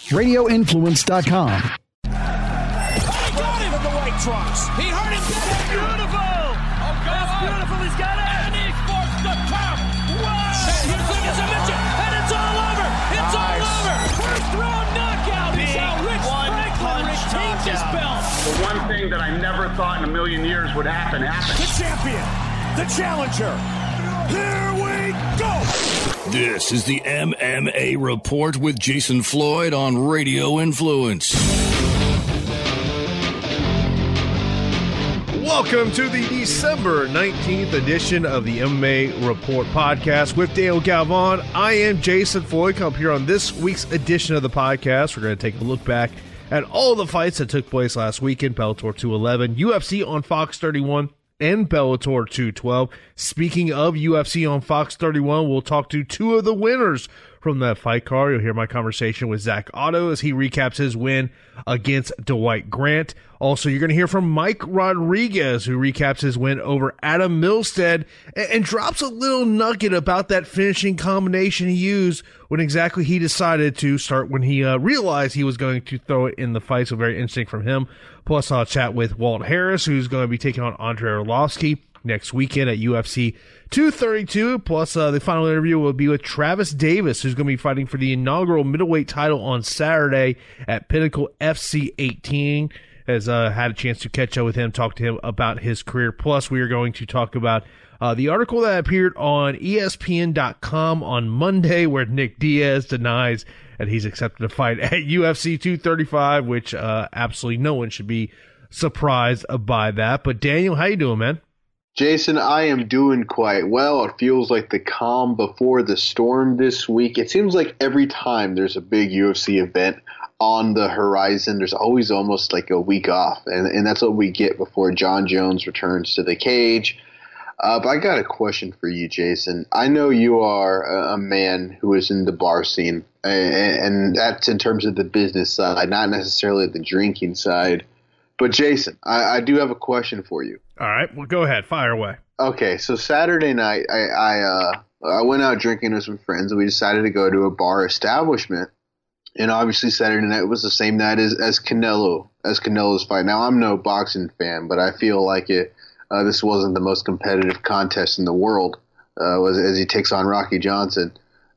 RadioInfluence.com. He got him in the white trunks. He hurt him. That's beautiful. Oh, that's beautiful. He's got it. And he forced the count. Wow. And here's the submission. And it's all over. It's all over. First round knockout is how Rich Franklin retains his belt. The one thing that I never thought in a million years would happen happened. The champion. The challenger. Here we go. This is the MMA Report with Jason Floyd on Radio Influence. Welcome to the December 19th edition of the MMA Report podcast with Daniel Galvan. I am Jason Floyd. Come here on this week's edition of the podcast. We're going to take a look back at all the fights that took place last weekend, Bellator 211, UFC on Fox 31, and Bellator 212. Speaking of UFC on Fox 31, we'll talk to two of the winners from that fight card. You'll hear my conversation with Zach Otto as he recaps his win against Dwight Grant. Also, you're going to hear from Mike Rodriguez, who recaps his win over Adam Milstead and drops a little nugget about that finishing combination he used when exactly he decided to start when he realized he was going to throw it in the fight. So very interesting from him. Plus, I'll chat with Walt Harris, who's going to be taking on Andrei Arlovsky next weekend at UFC 232. Plus, the final interview will be with Travis Davis, who's going to be fighting for the inaugural middleweight title on Saturday at Pinnacle FC 18. Has had a chance to catch up with him, talk to him about his career. Plus, we are going to talk about the article that appeared on ESPN.com on Monday where Nick Diaz denies that he's accepted a fight at UFC 235, which absolutely no one should be surprised by that. But Daniel, how you doing, man? Jason, I am doing quite well. It feels like the calm before the storm this week. It seems like every time there's a big UFC event on the horizon, there's always almost like a week off. And that's what we get before John Jones returns to the cage. But I got a question for you, Jason. I know you are a man who is in the bar scene, and that's in terms of the business side, not necessarily the drinking side. But Jason, I do have a question for you. All right, well, go ahead, fire away. Okay, so Saturday night, I went out drinking with some friends, and we decided to go to a bar establishment. And obviously, Saturday night was the same night as Canelo's fight. Now, I'm no boxing fan, but I feel like this wasn't the most competitive contest in the world as he takes on Rocky Johnson.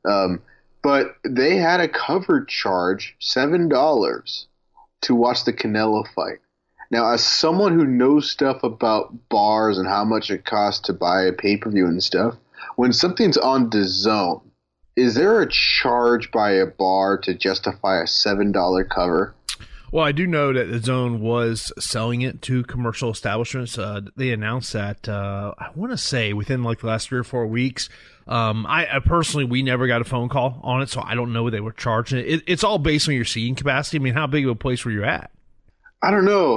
But they had a cover charge, $7, to watch the Canelo fight. Now, as someone who knows stuff about bars and how much it costs to buy a pay-per-view and stuff, when something's on DAZN, is there a charge by a bar to justify a $7 cover? Well, I do know that DAZN was selling it to commercial establishments. They announced that, I want to say, within like the last 3 or 4 weeks. I personally, we never got a phone call on it, so I don't know what they were charging. It's all based on your seating capacity. I mean, how big of a place were you at? I don't know.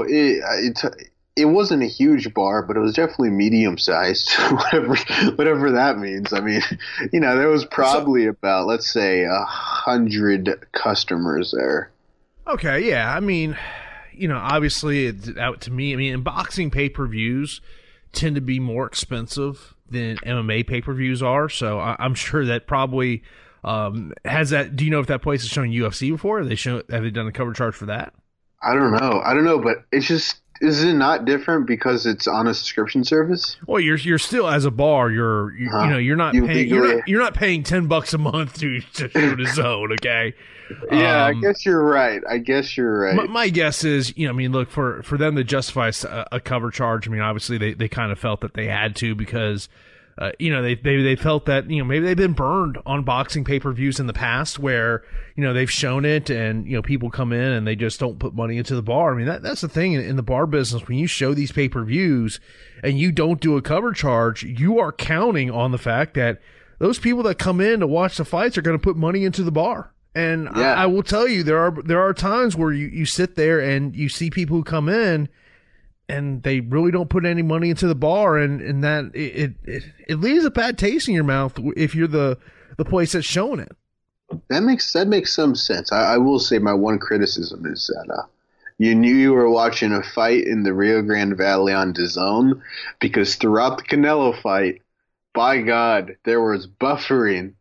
It wasn't a huge bar, but it was definitely medium-sized, whatever that means. I mean, there was probably about, let's say, 100 customers there. Okay, yeah. I mean, obviously, out to me, I mean, boxing pay-per-views tend to be more expensive than MMA pay-per-views are, so I'm sure that probably has that. Do you know if that place has shown UFC before? Have they done a cover charge for that? I don't know, but it's just, is it not different because it's on a subscription service? Well, you're still, as a bar, you're not paying $10 a month to show the zone, okay? Yeah, I guess you're right. My guess is, look, for them to justify a cover charge, I mean, obviously they kind of felt that they had to because they felt that, maybe they've been burned on boxing pay-per-views in the past where, they've shown it and, people come in and they just don't put money into the bar. I mean, that's the thing in the bar business. When you show these pay-per-views and you don't do a cover charge, you are counting on the fact that those people that come in to watch the fights are going to put money into the bar. And yeah. I will tell you, there are times where you sit there and you see people who come in and they really don't put any money into the bar, and that it leaves a bad taste in your mouth if you're the place that's showing it. That makes some sense. I will say my one criticism is that you knew you were watching a fight in the Rio Grande Valley on DAZN because throughout the Canelo fight, by God, there was buffering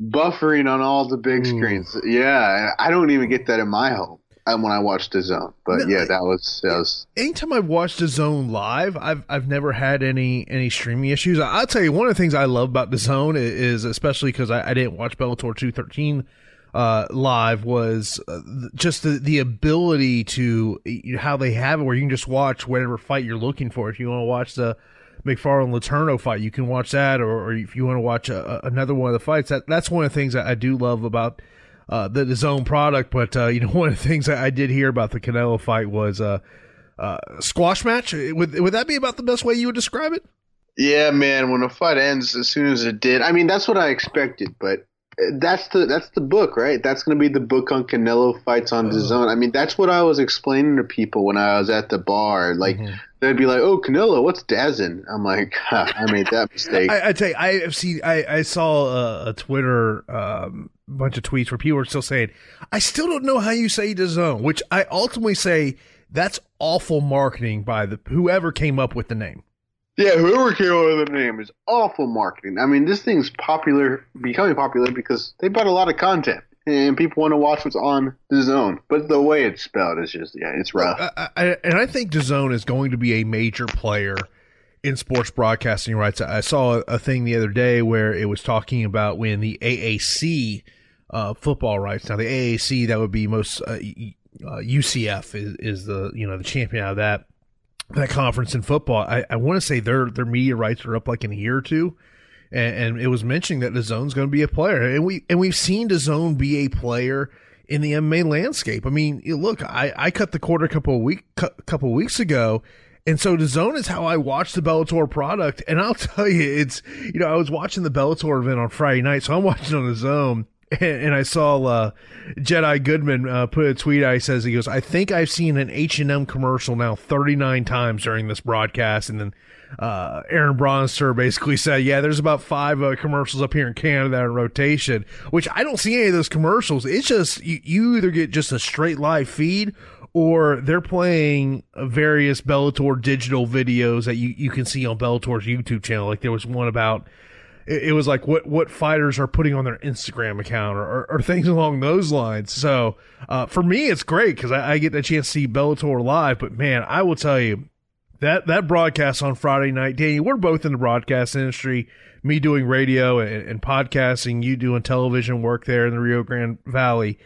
buffering on all the big screens. Yeah, I don't even get that in my home when I watch DAZN. But yeah, that was. Anytime I've watched DAZN live, I've never had any streaming issues. I'll tell you, one of the things I love about DAZN is especially because I didn't watch Bellator 213 live, was just the ability to how they have it where you can just watch whatever fight you're looking for. If you want to watch the McFarlane-Letourneau fight, you can watch that, or if you want to watch another one of the fights, that's one of the things that I do love about the DAZN product. But one of the things that I did hear about the Canelo fight was squash match. Would that be about the best way you would describe it? Yeah, man. When the fight ends, as soon as it did, I mean, that's what I expected. But that's the book, right? That's going to be the book on Canelo fights on DAZN. I mean, that's what I was explaining to people when I was at the bar. Like, they'd be like, "Oh, Canelo, what's DAZN?" I'm like, I made that mistake. I tell you, I saw a Twitter bunch of tweets where people were still saying, "I still don't know how you say DAZN," which I ultimately say that's awful marketing by whoever came up with the name. Yeah, whoever came up with the name is awful marketing. I mean, this thing's becoming popular because they bought a lot of content and people want to watch what's on DAZN. But the way it's spelled is just, it's rough. And I think DAZN is going to be a major player in sports broadcasting rights. I saw a thing the other day where it was talking about when the AAC football rights. Now, the AAC, that would be most UCF is the the champion out of that conference in football. I want to say their media rights are up like in a year or two, and it was mentioning that DAZN's going to be a player, and we've seen DAZN be a player in the MMA landscape. I mean, look, I cut the cord a couple of weeks ago, and so DAZN is how I watch the Bellator product, and I'll tell you, it's I was watching the Bellator event on Friday night, so I'm watching on DAZN. And I saw Jedi Goodman put a tweet out. He goes, "I think I've seen an H&M commercial now 39 times during this broadcast." And then Aaron Bronster basically said, "Yeah, there's about 5 commercials up here in Canada that are in rotation," which I don't see any of those commercials. It's just you either get just a straight live feed, or they're playing various Bellator digital videos that you can see on Bellator's YouTube channel. Like there was one about, it was like what fighters are putting on their Instagram account or things along those lines. So for me, it's great because I get the chance to see Bellator live. But man, I will tell you that broadcast on Friday night, Danny, we're both in the broadcast industry. Me doing radio and podcasting, you doing television work there in the Rio Grande Valley.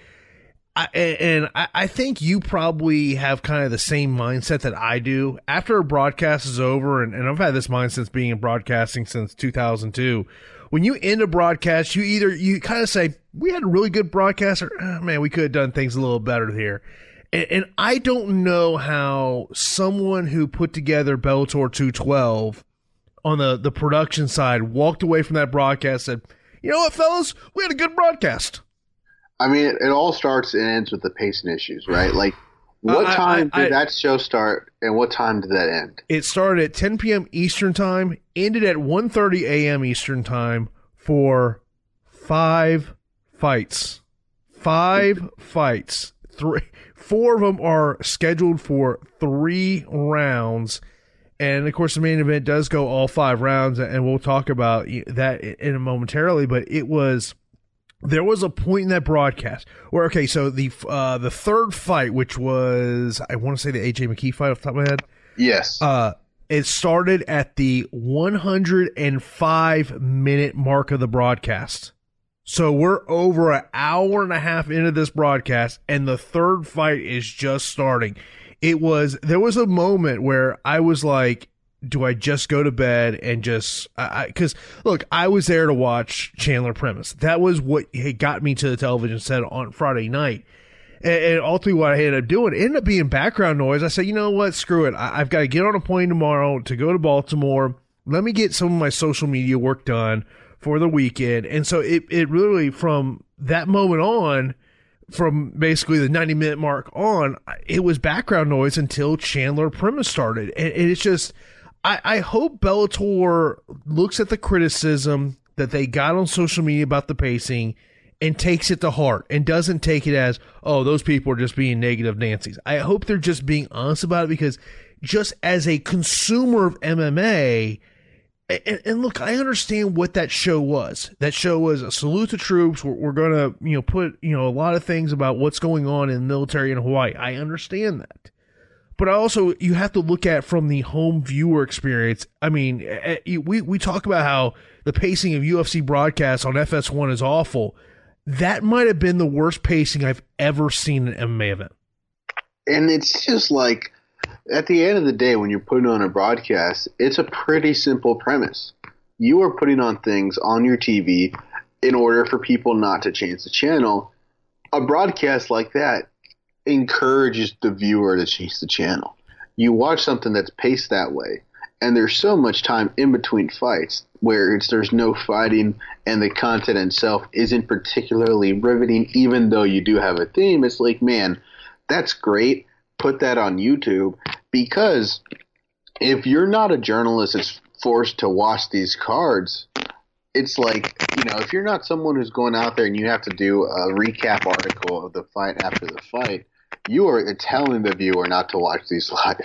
I think you probably have kind of the same mindset that I do. After a broadcast is over, and I've had this mind since being in broadcasting since 2002, when you end a broadcast, you kind of say, we had a really good broadcast, or man, we could have done things a little better here. And I don't know how someone who put together Bellator 212 on the production side walked away from that broadcast and said, "You know what, fellas, we had a good broadcast." I mean, it all starts and ends with the pacing issues, right? Like, what time did that show start, and what time did that end? It started at 10 p.m. Eastern Time, ended at 1:30 a.m. Eastern Time for 5 fights. 5 fights. 4 of them are scheduled for 3 rounds. And, of course, the main event does go all 5 rounds, and we'll talk about that in a momentarily. But there was a point in that broadcast where, okay, so the third fight, which was, I want to say the AJ McKee fight off the top of my head. Yes. It started at the 105-minute mark of the broadcast. So we're over an hour and a half into this broadcast, and the third fight is just starting. There was a moment where I was like, do I just go to bed and just because look, I was there to watch Chandler Primus. That was what got me to the television set on Friday night. And ultimately what I ended up doing, it ended up being background noise. I said, you know what, screw it. I've got to get on a plane tomorrow to go to Baltimore. Let me get some of my social media work done for the weekend. And so it really, from that moment on, from basically the 90-minute mark on, it was background noise until Chandler Primus started. And it's just, I hope Bellator looks at the criticism that they got on social media about the pacing and takes it to heart and doesn't take it as, oh, those people are just being negative Nancy's. I hope they're just being honest about it, because just as a consumer of MMA, And look, I understand what that show was. That show was a salute to troops. We're going to, put, a lot of things about what's going on in the military in Hawaii. I understand that. But you have to look at from the home viewer experience. I mean, we talk about how the pacing of UFC broadcasts on FS1 is awful. That might have been the worst pacing I've ever seen in an MMA event. And it's just like, at the end of the day, when you're putting on a broadcast, it's a pretty simple premise. You are putting on things on your TV in order for people not to change the channel. A broadcast like that encourages the viewer to change the channel. You watch something that's paced that way, and there's so much time in between fights where there's no fighting and the content itself isn't particularly riveting, even though you do have a theme. It's like, man, that's great. Put that on YouTube, because if you're not a journalist that's forced to watch these cards, it's like, if you're not someone who's going out there and you have to do a recap article of the fight after the fight, you are telling the viewer not to watch these live.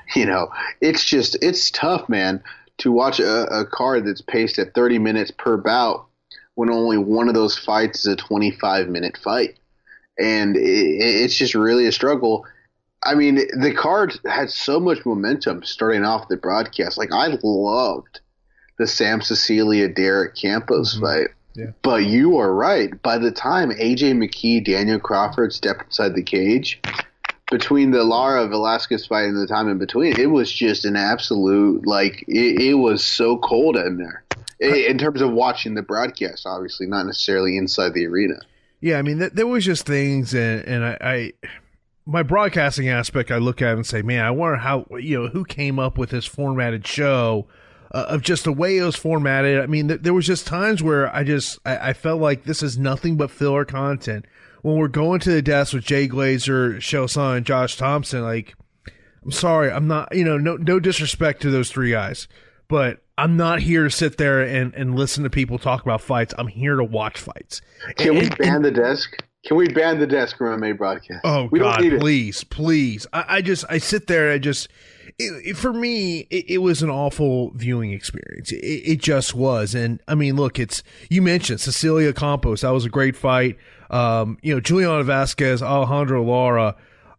It's tough, man, to watch a card that's paced at 30 minutes per bout when only one of those fights is a 25-minute fight. And it's just really a struggle. I mean, the card had so much momentum starting off the broadcast. Like, I loved the Sam Cecilia Derek Campos fight. Yeah. But you are right. By the time AJ McKee, Daniel Crawford stepped inside the cage, between the Lara Velasquez fight and the time in between, it was just an absolute, it was so cold in there. In terms of watching the broadcast, obviously, not necessarily inside the arena. Yeah, I mean, there was just things, and I my broadcasting aspect, I look at it and say, man, I wonder how, who came up with this formatted show, of just the way it was formatted. I mean, there was just times where I felt like this is nothing but filler content. When we're going to the desk with Jay Glazer, Chael Sonnen, and Josh Thompson, I'm sorry, I'm not, no disrespect to those three guys, but I'm not here to sit there and listen to people talk about fights. I'm here to watch fights. Can we ban the desk? Can we ban the desk from MMA broadcast? Oh, God, please. I sit there and for me, it was an awful viewing experience. It just was. And, I mean, look, you mentioned Cecilia Campos. That was a great fight. Juliana Vasquez, Alejandro Lara.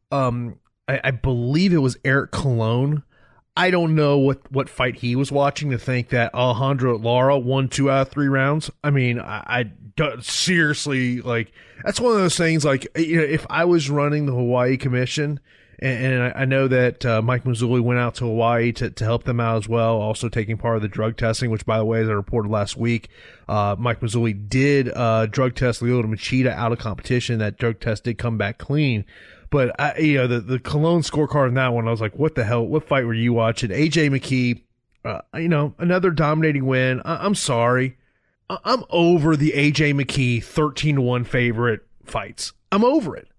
I believe it was Eric Colon. I don't know what fight he was watching to think that Alejandro Lara won 2 out of 3 rounds. I mean, I seriously, that's one of those things, if I was running the Hawaii Commission, and I know that Mike Mazzulli went out to Hawaii to help them out as well, also taking part of the drug testing, which, by the way, as I reported last week, Mike Mazzulli did drug test Lyoto Machida out of competition. That drug test did come back clean. But, the Cologne scorecard in that one, I was like, what the hell? What fight were you watching? AJ McKee, another dominating win. I'm sorry. I'm over the AJ McKee 13-1 favorite fights. I'm over it.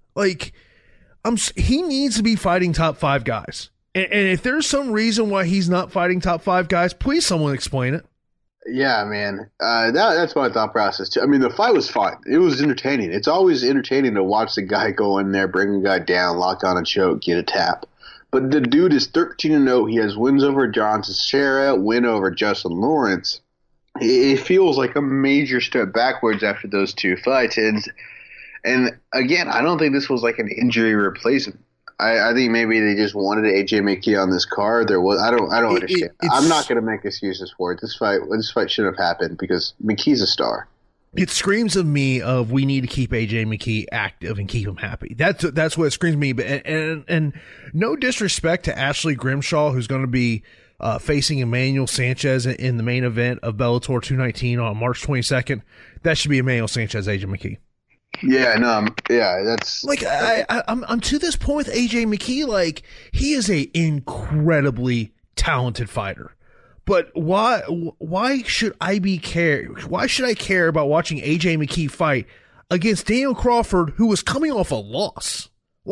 He needs to be fighting top 5 guys. And if there's some reason why he's not fighting top 5 guys, please someone explain it. Yeah, man. That's my thought process, too. I mean, the fight was fun. It was entertaining. It's always entertaining to watch the guy go in there, bring a guy down, lock on a choke, get a tap. But the dude is 13-0. He has wins over John Teixeira, win over Justin Lawrence. It feels like a major step backwards after those 2 fights. And again, I don't think this was like an injury replacement. I think maybe they just wanted AJ McKee on this card. I don't understand. I'm not going to make excuses for it. This fight shouldn't have happened because McKee's a star. It screams of me of we need to keep AJ McKee active and keep him happy. That's what it screams me. And no disrespect to Ashley Grimshaw, who's going to be facing Emmanuel Sanchez in the main event of Bellator 219 on March 22nd. That should be Emmanuel Sanchez, AJ McKee. Yeah, no, that's I'm to this point with AJ McKee. He is a incredibly talented fighter, but why should I care about watching AJ McKee fight against Daniel Crawford, who was coming off a loss?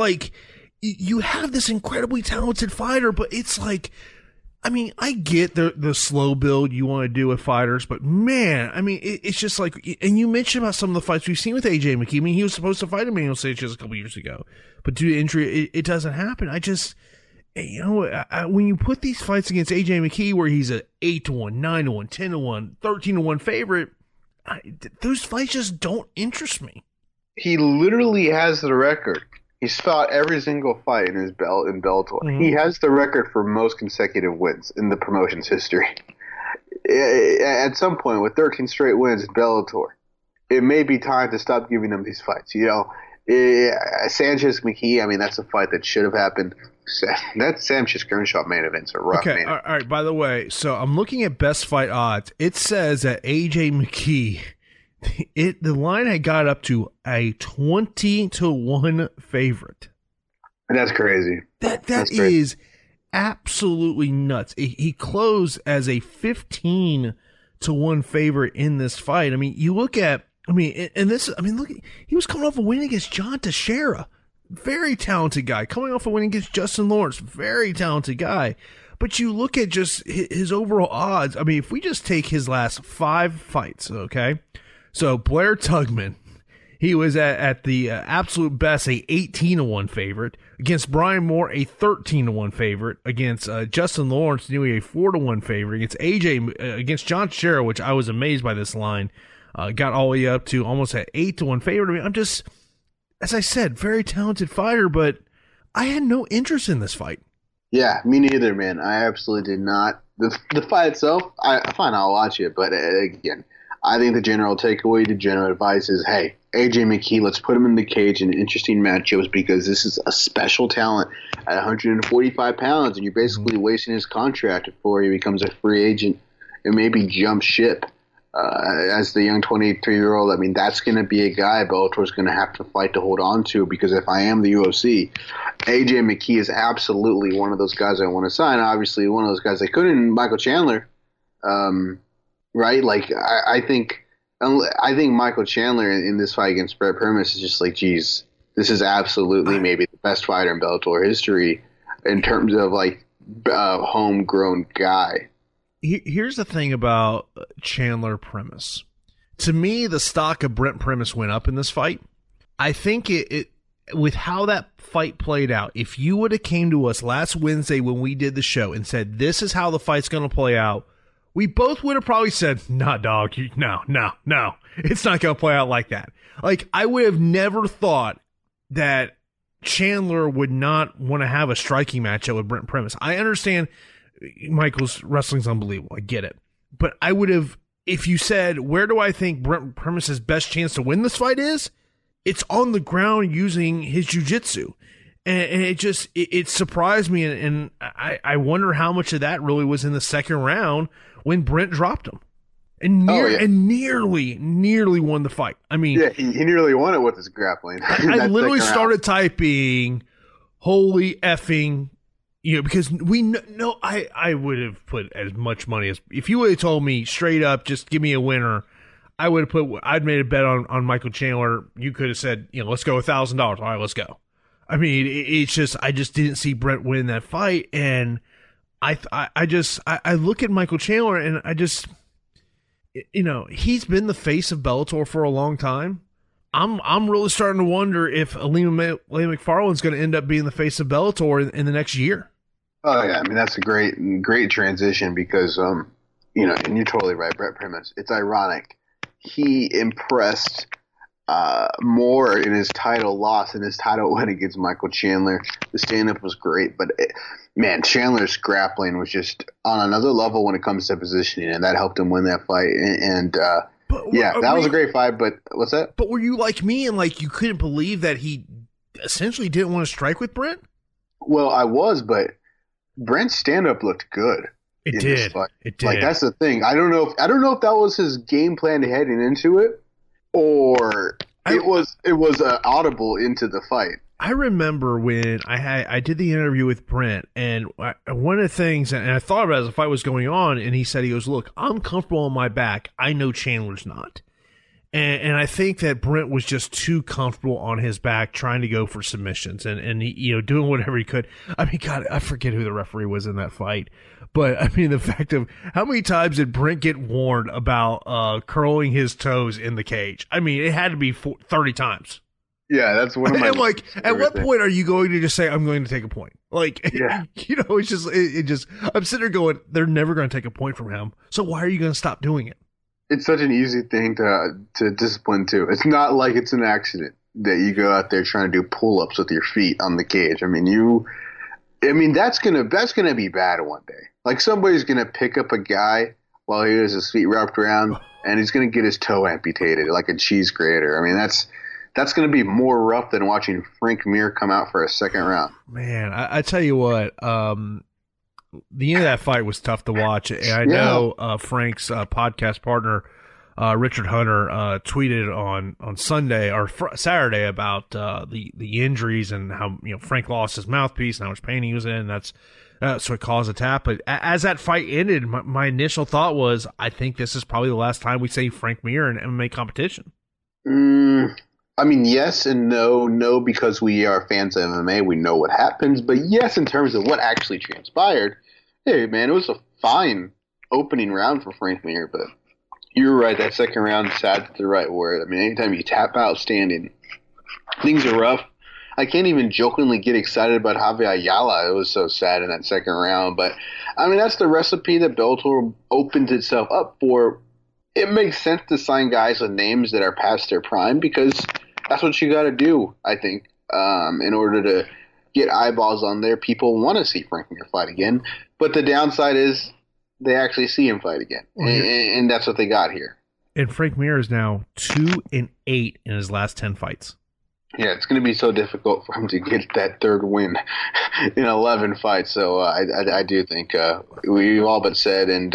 You have this incredibly talented fighter, but it's I mean, I get the slow build you want to do with fighters, but man, I mean, it's just and you mentioned about some of the fights we've seen with AJ McKee. I mean, he was supposed to fight Emmanuel Sanchez a couple years ago, but due to injury, it doesn't happen. when you put these fights against AJ McKee, where he's a 8-1, 9-1, 10-1, 13-1 favorite, those fights just don't interest me. He literally has the record. He's fought every single fight in his belt in Bellator. Mm-hmm. He has the record for most consecutive wins in the promotion's history. At some point, with 13 straight wins in Bellator, it may be time to stop giving him these fights. Sanchez McKee, I mean, that's a fight that should have happened. That Sanchez Crenshaw main event's a rough main event. All right, by the way, so I'm looking at best fight odds. It says that AJ McKee, the line had got up to a 20-1 favorite. That's crazy. That is absolutely nuts. He closed as a 15-1 favorite in this fight. I mean, you look at, look, he was coming off a win against John Teixeira. Very talented guy. Coming off a win against Justin Lawrence. Very talented guy. But you look at just his overall odds. I mean, if we just take his last 5 fights, okay? So Blair Tugman, he was at the absolute best a 18-1 favorite. Against Brian Moore, a 13-1 favorite. Against Justin Lawrence, nearly a 4-1 favorite. Against John Teixeira, which I was amazed by this line, got all the way up to almost an 8-1 favorite. I mean, I'm just, as I said, very talented fighter, but I had no interest in this fight. Yeah, me neither, man. I absolutely did not. The fight itself, fine, I'll watch it, but again, I think the general takeaway, the general advice is, hey, AJ McKee, let's put him in the cage in interesting matchups because this is a special talent at 145 pounds, and you're basically wasting his contract before he becomes a free agent and maybe jump ship. As the young 23-year-old, I mean, that's going to be a guy Bellator's going to have to fight to hold on to because if I am the UFC, AJ McKee is absolutely one of those guys I want to sign. Obviously, one of those guys I couldn't, Michael Chandler, right? Like, I think Michael Chandler in this fight against Brett Primus is just like, geez, this is absolutely maybe the best fighter in Bellator history in terms of, like, homegrown guy. Here's the thing about Chandler Primus. To me, the stock of Brent Primus went up in this fight. I think it with how that fight played out, if you would have came to us last Wednesday when we did the show and said, this is how the fight's going to play out, we both would have probably said, nah, dog, no. It's not going to play out like that. Like, I would have never thought that Chandler would not want to have a striking matchup with Brent Primus. I understand Michael's wrestling's unbelievable. I get it. But I would have, if you said, where do I think Brent Primus' best chance to win this fight is? It's on the ground using his jiu-jitsu. And it surprised me. And I wonder how much of that really was in the second round when Brent dropped him. And nearly won the fight. I mean, yeah, he nearly won it with his grappling. I literally started typing, holy effing, because we know I would have put as much money as, if you would have told me straight up, just give me a winner, I'd made a bet on Michael Chandler. You could have said, let's go $1,000. All right, let's go. I mean, it's just, I just didn't see Brent win that fight. And I look at Michael Chandler and I just, he's been the face of Bellator for a long time. I'm really starting to wonder if Alina McFarland's going to end up being the face of Bellator in the next year. Oh yeah, I mean that's a great transition because and you're totally right, Brett Primus. It's ironic. He impressed more in his title loss and his title win against Michael Chandler. The stand-up was great, but Chandler's grappling was just on another level when it comes to positioning, and that helped him win that fight. That was a great fight, but what's that? But were you like me and like you couldn't believe that he essentially didn't want to strike with Brent? Well, I was, but Brent's stand-up looked good. It did. Like that's the thing. I don't know if that was his game plan heading into it, or it was audible into the fight. I remember when I did the interview with Brent, and one of the things, and I thought about it as the fight was going on, and he said, he goes, look, I'm comfortable on my back. I know Chandler's not. And I think that Brent was just too comfortable on his back trying to go for submissions and he, doing whatever he could. I mean, God, I forget who the referee was in that fight. But, I mean, the fact of how many times did Brent get warned about curling his toes in the cage? I mean, it had to be 30 times. Yeah, that's one of my. And like, at what point are you going to just say, I'm going to take a point? Like, Yeah. it's just, it just, I'm sitting there going, they're never going to take a point from him. So why are you going to stop doing it? It's such an easy thing to discipline too. It's not like it's an accident that you go out there trying to do pull-ups with your feet on the cage. I mean, that's gonna be bad one day. Like somebody's gonna pick up a guy while he has his feet wrapped around, and he's gonna get his toe amputated like a cheese grater. I mean, that's gonna be more rough than watching Frank Mir come out for a second round. Man, I tell you what, the end of that fight was tough to watch, and I know Frank's podcast partner, Richard Hunter, tweeted on Sunday or Saturday about the injuries and how Frank lost his mouthpiece and how much pain he was in. That's so it caused a tap. But as that fight ended, my initial thought was, I think this is probably the last time we see Frank Mir in MMA competition. I mean, yes and no. No, because we are fans of MMA, we know what happens. But yes, in terms of what actually transpired, hey, man, it was a fine opening round for Frank Mir. But you're right, that second round, sad's the right word. I mean, anytime you tap out standing, things are rough. I can't even jokingly get excited about Javier Ayala. It was so sad in that second round. But, I mean, that's the recipe that Bellator opens itself up for. It makes sense to sign guys with names that are past their prime because that's what you got to do, I think, in order to get eyeballs on there. People want to see Frank Mir fight again. But the downside is they actually see him fight again. And that's what they got here. And Frank Mir is now 2-8 in his last 10 fights. Yeah, it's going to be so difficult for him to get that third win in 11 fights. So I do think we've all but said, and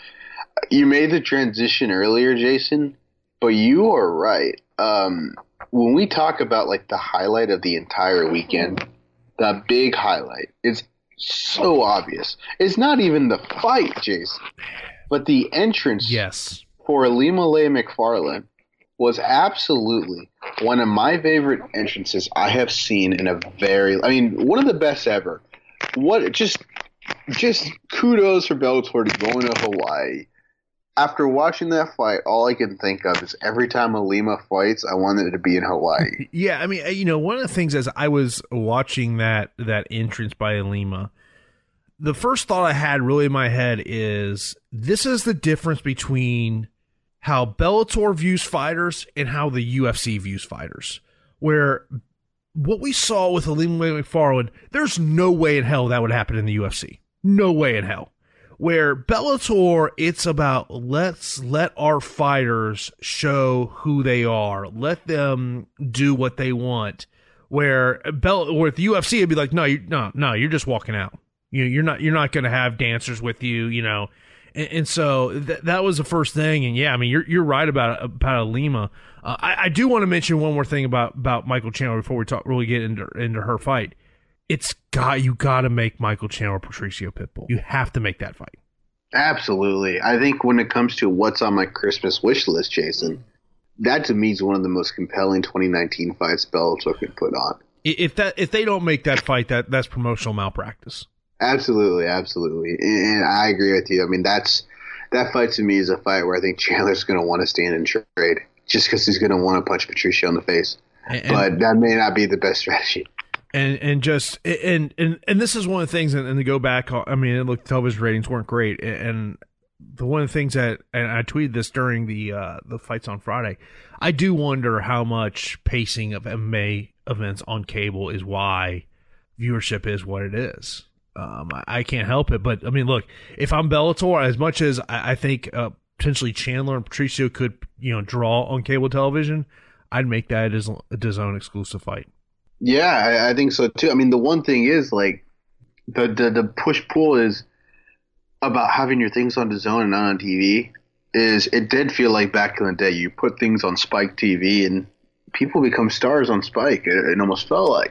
you made the transition earlier, Jason, but you are right. When we talk about like the highlight of the entire weekend, the big highlight is so obvious. It's not even the fight, Jason, but the entrance for Ilima-Lei Macfarlane was absolutely one of my favorite entrances I have seen in a one of the best ever. Just kudos for Bellator to going to Hawaii. After watching that fight, all I can think of is every time Ilima fights, I wanted it to be in Hawaii. Yeah, I mean, one of the things as I was watching that entrance by Ilima, the first thought I had really in my head is this is the difference between how Bellator views fighters and how the UFC views fighters. Where what we saw with Ilima-Lei Macfarlane, there's no way in hell that would happen in the UFC. No way in hell. Where Bellator, it's about let's let our fighters show who they are. Let them do what they want. Where with the UFC, it'd be like, no, you're just walking out. You're not going to have dancers with you. And so that was the first thing. And yeah, I mean, you're right about Ilima. I do want to mention one more thing about Michael Chandler before we really get into her fight. You got to make Michael Chandler Patricio Pitbull. You have to make that fight. Absolutely. I think when it comes to what's on my Christmas wish list, Jason, that to me is one of the most compelling 2019 fights Bellator could put on. If they don't make that fight, that's promotional malpractice. Absolutely. And I agree with you. I mean, that fight to me is a fight where I think Chandler's going to want to stand and trade just because he's going to want to punch Patricio in the face. But that may not be the best strategy. And this is one of the things, and to go back, I mean, look, television ratings weren't great, and one of the things and I tweeted this during the fights on Friday, I do wonder how much pacing of MMA events on cable is why viewership is what it is. I can't help it, but I mean, look, if I'm Bellator, as much as I think potentially Chandler and Patricio could draw on cable television, I'd make that as a DAZN exclusive fight. Yeah, I think so too. I mean, the one thing is like the push-pull is about having your things on DAZN and not on TV. It did feel like back in the day you put things on Spike TV and people become stars on Spike. It almost felt like.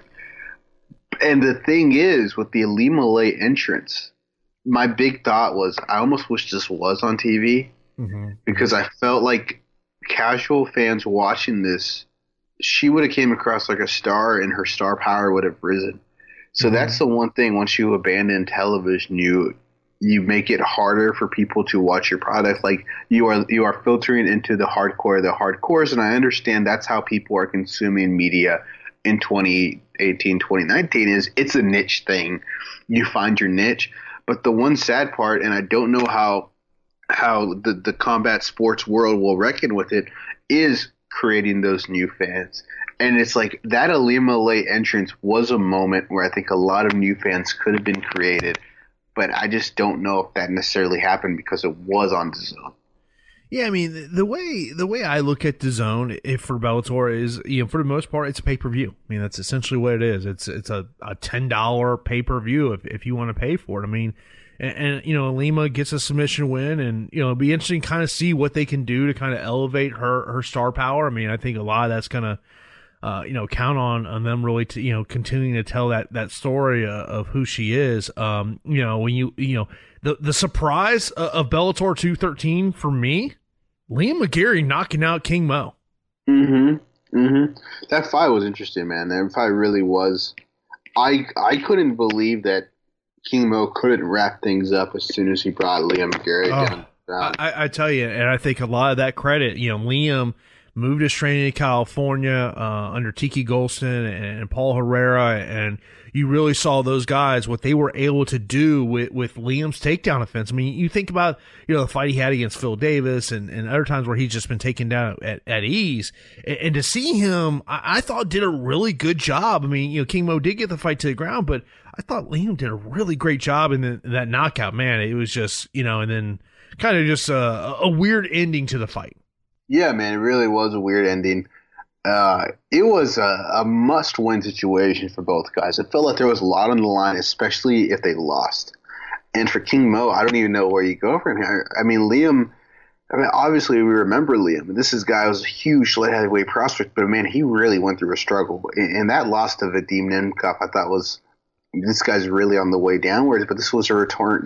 And the thing is, with the Ilima-Lei entrance, my big thought was I almost wish this was on TV because I felt like casual fans watching this, she would have came across like a star and her star power would have risen. So that's the one thing, once you abandon television, you make it harder for people to watch your product. Like you are filtering into the hardcores, and I understand that's how people are consuming media in 2018, 2019. Is it's a niche thing. You find your niche, but the one sad part, and I don't know how the combat sports world will reckon with it, is creating those new fans. And it's like that Alima Late entrance was a moment where I think a lot of new fans could have been created, but I just don't know if that necessarily happened because it was on DAZN. Yeah, I mean, the way I look at DAZN for Bellator is, for the most part, it's a pay-per-view. I mean, that's essentially what it is. It's a $10 pay-per-view if you want to pay for it. I mean, and Alima gets a submission win, and it'll be interesting to kind of see what they can do to kind of elevate her star power. I mean, I think a lot of that's gonna count on them really to continuing to tell that story of who she is. When the surprise of Bellator 213 for me, Liam McGarry knocking out King Mo. That fight was interesting, man. That fight really was. I couldn't believe that King Mo couldn't wrap things up as soon as he brought Liam McGarry down. I tell you, and I think a lot of that credit, Liam moved his training to California under Tiki Golston and Paul Herrera, and you really saw those guys, what they were able to do with Liam's takedown offense. I mean, you think about, the fight he had against Phil Davis and other times where he's just been taken down at ease. And to see him, I thought did a really good job. I mean, King Mo did get the fight to the ground, but I thought Liam did a really great job in that knockout. Man, it was just, and then kind of just a weird ending to the fight. Yeah, man, it really was a weird ending. It was a must-win situation for both guys. It felt like there was a lot on the line, especially if they lost. And for King Mo, I don't even know where you go from here. I mean, Liam, obviously we remember Liam. This guy was a huge light heavyweight prospect, but man, he really went through a struggle. And that loss to Vadim Nemkov, I thought this guy's really on the way downwards. But this was a return.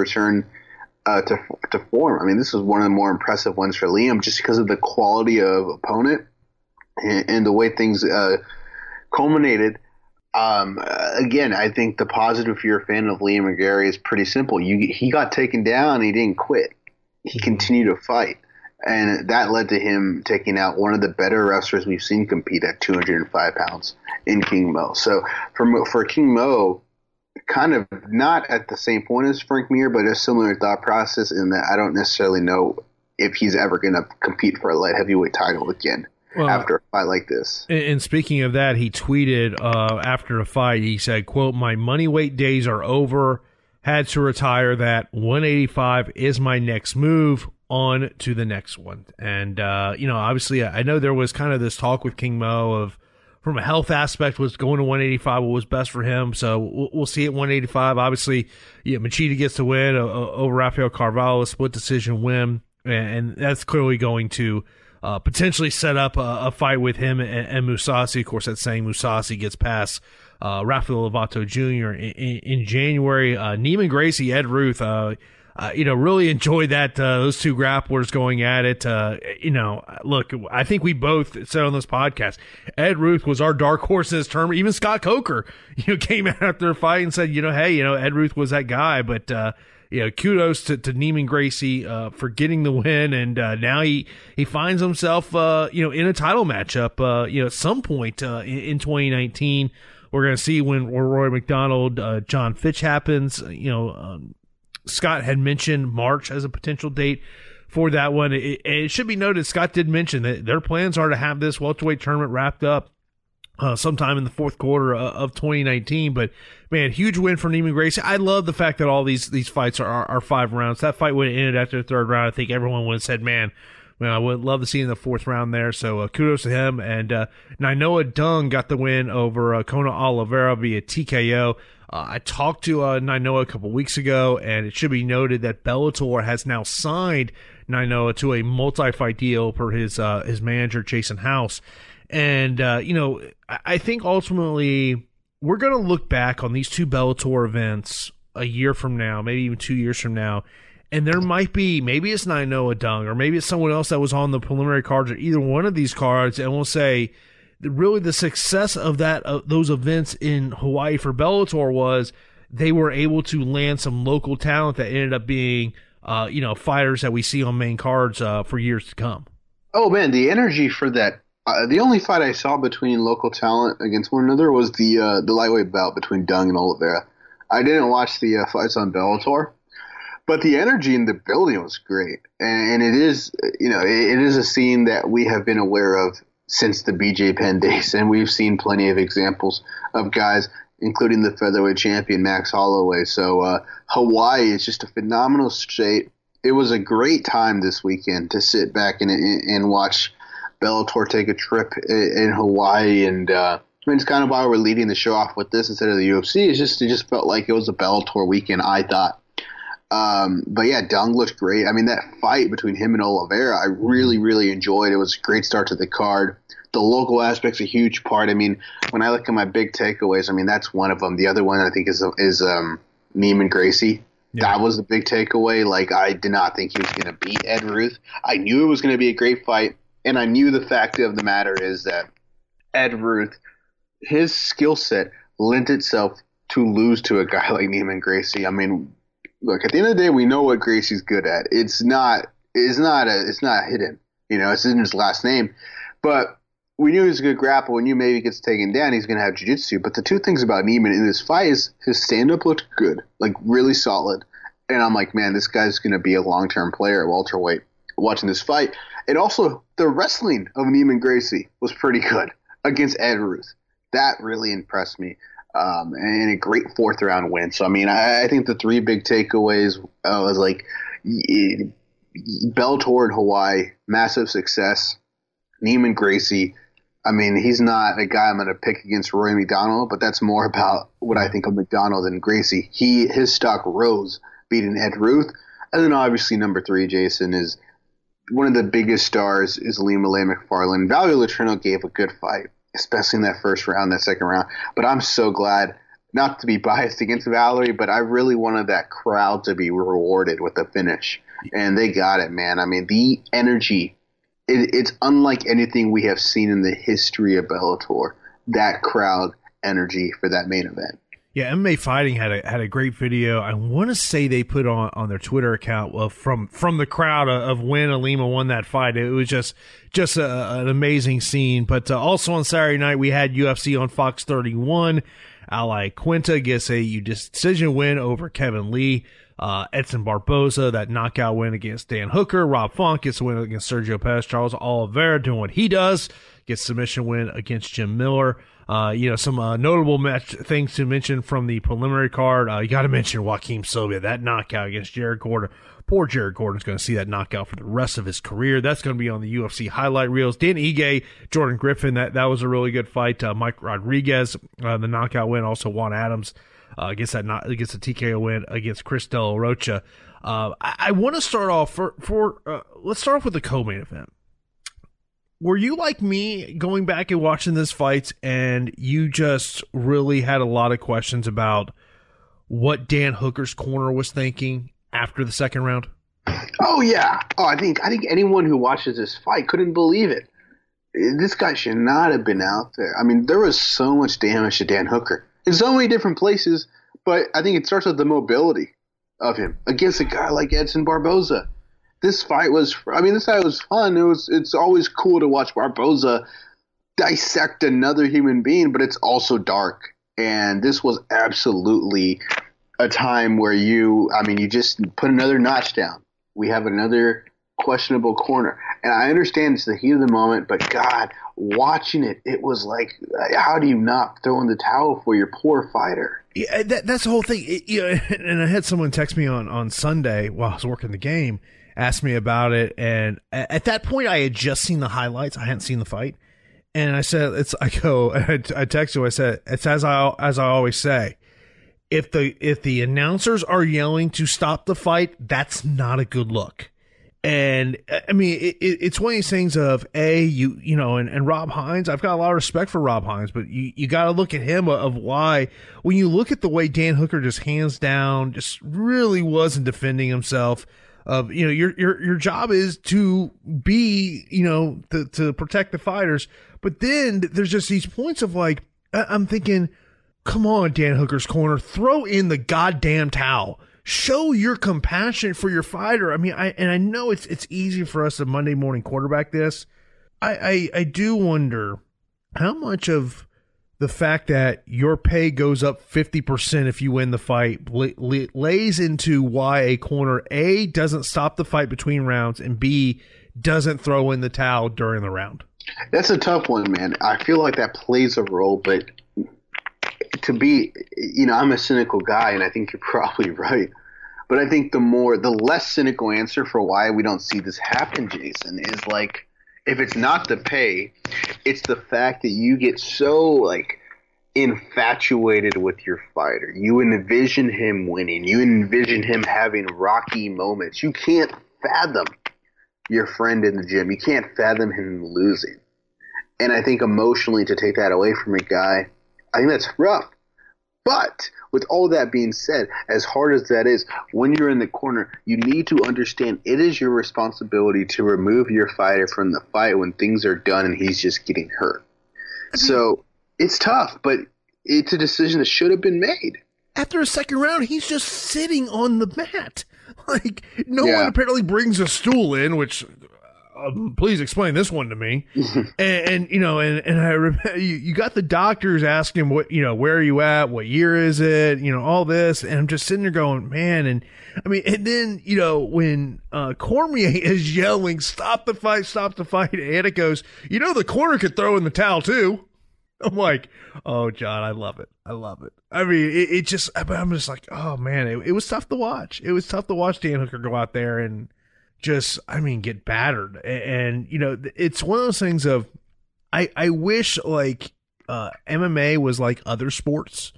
To form. I mean, this was one of the more impressive ones for Liam just because of the quality of opponent and the way things culminated. Again, I think the positive if you're a fan of Liam McGarry is pretty simple. He got taken down and he didn't quit. He continued to fight. And that led to him taking out one of the better wrestlers we've seen compete at 205 pounds in King Mo. So for King Mo, kind of not at the same point as Frank Mir, but a similar thought process in that I don't necessarily know if he's ever going to compete for a light heavyweight title again after a fight like this. And speaking of that, he tweeted after the fight, he said, quote, "My money weight days are over. Had to retire that. 185 is my next move. On to the next one." And, obviously I know there was kind of this talk with King Mo of, from a health aspect, was going to 185 what was best for him. So we'll see at 185. Obviously, Machida gets the win over Rafael Carvalho, a split decision win, and that's clearly going to potentially set up a fight with him and Mousasi. Of course, that's saying Mousasi gets past Rafael Lovato Jr. in January. Neiman Gracie, Ed Ruth, really enjoyed that, those two grapplers going at it. Look, I think we both said on this podcast, Ed Ruth was our dark horse in this tournament. Even Scott Coker, came out after a fight and said, hey, Ed Ruth was that guy. But, kudos to Neiman Gracie, for getting the win. And, now he finds himself, in a title matchup, at some point, in 2019. We're going to see when Rory McDonald, John Fitch happens, Scott had mentioned March as a potential date for that one. It should be noted, Scott did mention that their plans are to have this welterweight tournament wrapped up sometime in the fourth quarter of 2019. But man, huge win for Neiman Gracie. I love the fact that all these fights are 5 rounds. That fight would have ended after the third round. I think everyone would have said, man, I would love to see in the fourth round there. So kudos to him. And Nainoa Dung got the win over Kona Oliveira via TKO. I talked to Nainoa a couple weeks ago, and it should be noted that Bellator has now signed Nainoa to a multi-fight deal per his manager, Jason House. And, I think ultimately we're going to look back on these two Bellator events a year from now, maybe even 2 years from now, and there might be, maybe it's Nainoa Dung, or maybe it's someone else that was on the preliminary cards or either one of these cards, and we'll say, really the success of those events in Hawaii for Bellator was they were able to land some local talent that ended up being, fighters that we see on main cards for years to come. Oh man, the energy for that. The only fight I saw between local talent against one another was the lightweight bout between Dung and Oliveira. I didn't watch the fights on Bellator, but the energy in the building was great, and it is, it is a scene that we have been aware of since the BJ Penn days, and we've seen plenty of examples of guys, including the featherweight champion Max Holloway. So Hawaii is just a phenomenal state. It was a great time this weekend to sit back and watch Bellator take a trip in Hawaii, and it's kind of why we're leading the show off with this instead of the UFC. It just felt like it was a Bellator weekend, I thought. But yeah, Dung looked great. I mean, that fight between him and Oliveira, I really, really enjoyed. It was a great start to the card. The local aspect's a huge part. I mean, when I look at my big takeaways, I mean, that's one of them. The other one I think is Neiman Gracie. Yeah. That was the big takeaway. Like, I did not think he was going to beat Ed Ruth. I knew it was going to be a great fight, and I knew the fact of the matter is that Ed Ruth, his skill set lent itself to lose to a guy like Neiman Gracie. I mean, look, at the end of the day, we know what Gracie's good at. It's not hidden. It's in his last name. But we knew he was a good grappler. We knew maybe he gets taken down, he's going to have jiu-jitsu. But the two things about Neiman in this fight is his stand-up looked good, like really solid. And I'm like, man, this guy's going to be a long-term player at welterweight watching this fight. And also, the wrestling of Neiman Gracie was pretty good against Ed Ruth. That really impressed me. And a great fourth-round win. So, I mean, I think the three big takeaways was like Bellator in Hawaii, massive success. Neiman Gracie, I mean, he's not a guy I'm going to pick against Roy McDonald, but that's more about what I think of McDonald than Gracie. His stock rose beating Ed Ruth. And then obviously number 3, Jason, is one of the biggest stars is Lima Lay McFarland. Valerie Latrino gave a good fight, especially in that first round, that second round. But I'm so glad, not to be biased against Valerie, but I really wanted that crowd to be rewarded with the finish. And they got it, man. I mean, the energy, it's unlike anything we have seen in the history of Bellator, that crowd energy for that main event. Yeah, MMA Fighting had a great video. I want to say they put on their Twitter account from the crowd of when Lima won that fight. It was just an amazing scene. But also on Saturday night, we had UFC on Fox 31. Ali Quinta gets a decision win over Kevin Lee. Edson Barboza, that knockout win against Dan Hooker. Rob Font gets a win against Sergio Pettis. Charles Oliveira doing what he does, gets submission win against Jim Miller. Some notable match things to mention from the preliminary card. You got to mention Joaquim Sobia, that knockout against Jared Gordon. Poor Jared Gordon's going to see that knockout for the rest of his career. That's going to be on the UFC highlight reels. Dan Ige, Jordan Griffin, that was a really good fight. Mike Rodriguez, the knockout win. Also Juan Adams gets a TKO win against Chris De La Rocha. I want to start off let's start off with the co-main event. Were you like me going back and watching this fight and you just really had a lot of questions about what Dan Hooker's corner was thinking after the second round? Oh yeah. I think anyone who watches this fight couldn't believe it. This guy should not have been out there. I mean, there was so much damage to Dan Hooker in so many different places, but I think it starts with the mobility of him against a guy like Edson Barboza. This fight was fun. It's always cool to watch Barboza dissect another human being, but it's also dark. And this was absolutely a time where you just put another notch down. We have another questionable corner. And I understand it's the heat of the moment, but God, watching it, it was like, how do you not throw in the towel for your poor fighter? Yeah, that's the whole thing. And I had someone text me on Sunday while I was working the game, asked me about it, and at that point I had just seen the highlights. I hadn't seen the fight, and I said, I texted you. I said, it's as I always say, if the announcers are yelling to stop the fight, that's not a good look. And I mean, it's one of these things of and Rob Hines. I've got a lot of respect for Rob Hines, but you got to look at him of why. When you look at the way Dan Hooker just hands down, just really wasn't defending himself. Your job is to be, to protect the fighters. But then there's just these points of like, I'm thinking, come on, Dan Hooker's Corner, throw in the goddamn towel. Show your compassion for your fighter. I mean, I know it's easy for us to Monday morning quarterback this. I do wonder how much of the fact that your pay goes up 50% if you win the fight lays into why a corner, A, doesn't stop the fight between rounds, and B, doesn't throw in the towel during the round. That's a tough one, man. I feel like that plays a role, but to be, I'm a cynical guy, and I think you're probably right. But I think the less cynical answer for why we don't see this happen, Jason, is like, if it's not the pay, it's the fact that you get so infatuated with your fighter. You envision him winning. You envision him having rocky moments. You can't fathom your friend in the gym. You can't fathom him losing. And I think emotionally to take that away from a guy, I think that's rough. But with all that being said, as hard as that is, when you're in the corner, you need to understand it is your responsibility to remove your fighter from the fight when things are done and he's just getting hurt. So it's tough, but it's a decision that should have been made. After a second round, he's just sitting on the mat. No one apparently brings a stool in, which please explain this one to me. and I remember you got the doctors asking him where are you at? What year is it? All this. And I'm just sitting there going, man. And I mean, and then, when Cormier is yelling, stop the fight. And it goes, the corner could throw in the towel too. I'm like, oh, John, I love it. I mean, I'm just like, oh man, it was tough to watch. It was tough to watch Dan Hooker go out there and just, get battered. And it's one of those things of, I wish MMA was like other sports.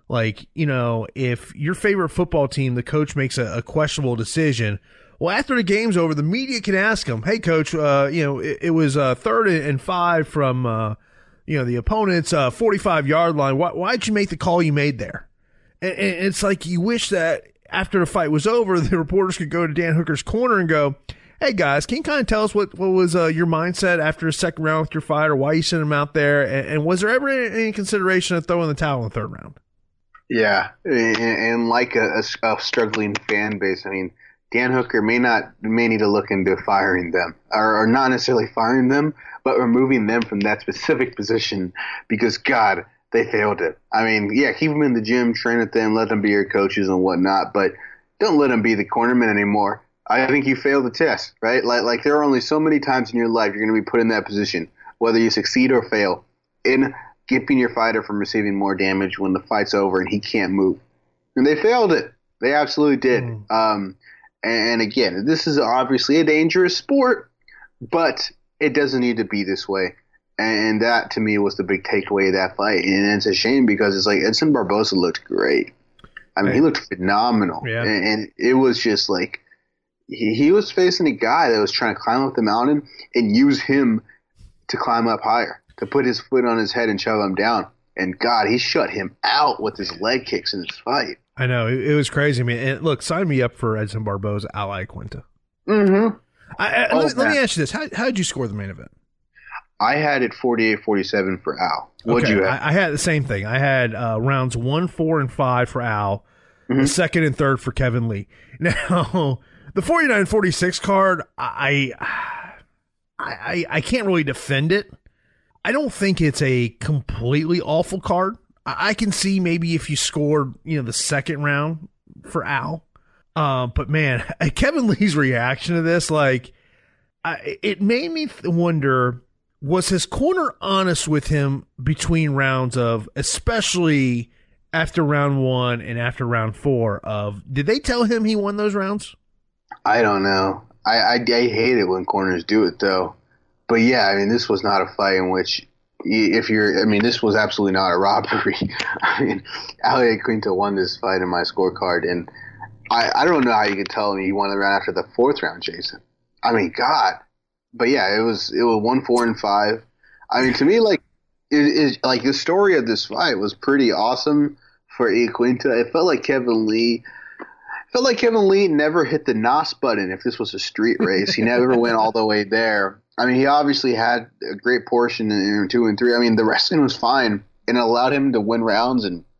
If your favorite football team, the coach makes a questionable decision, well, after the game's over, the media can ask him, hey coach, it was 3rd and 5 from, the opponent's 45-yard line. Why'd you make the call you made there? And it's like you wish that after the fight was over, the reporters could go to Dan Hooker's Corner and go, hey, guys, can you kind of tell us what was your mindset after a second round with your fighter, why you sent him out there, and was there ever any consideration of throwing the towel in the 3rd round? Yeah, and like a struggling fan base, I mean, Dan Hooker may need to look into firing them, or not necessarily firing them, but removing them from that specific position because, God, they failed it. I mean, yeah, keep them in the gym, train with them, let them be your coaches and whatnot, but don't let them be the cornerman anymore. I think you failed the test, right? Like there are only so many times in your life you're going to be put in that position, whether you succeed or fail, in keeping your fighter from receiving more damage when the fight's over and he can't move. And they failed it. They absolutely did. And again, this is obviously a dangerous sport, but it doesn't need to be this way. And that, to me, was the big takeaway of that fight. And it's a shame because it's like Edson Barboza looked great. I mean, he looked phenomenal. Yeah. And it was just like he was facing a guy that was trying to climb up the mountain and use him to climb up higher, to put his foot on his head and shove him down. And, God, he shut him out with his leg kicks in this fight. I know. It was crazy, man. And look, sign me up for Edson Barboza, Al Iaquinta. Mm-hmm. Let me ask you this. How did you score the main event? I had it 48-47 for Al. What'd you have? I had the same thing. I had rounds 1, 4, and 5 for Al, the 2nd and 3rd for Kevin Lee. Now, the 49-46 card, I can't really defend it. I don't think it's a completely awful card. I can see maybe if you scored, the 2nd round for Al. But man, Kevin Lee's reaction to this, it made me wonder, was his corner honest with him between rounds of, especially after round 1 and after round 4 of, did they tell him he won those rounds? I don't know. I hate it when corners do it though. But yeah, I mean, this was not a fight in which this was absolutely not a robbery. I mean, Al Iaquinta won this fight in my scorecard, and I don't know how you could tell me he won the round after the 4th round, Jason. I mean, God. But yeah, it was 1, 4, and 5. I mean, to me, the story of this fight was pretty awesome for Iaquinta. It felt like Kevin Lee never hit the NOS button if this was a street race. He never went all the way there. I mean, he obviously had a great portion in 2 and 3. I mean, the wrestling was fine, and it allowed him to win rounds and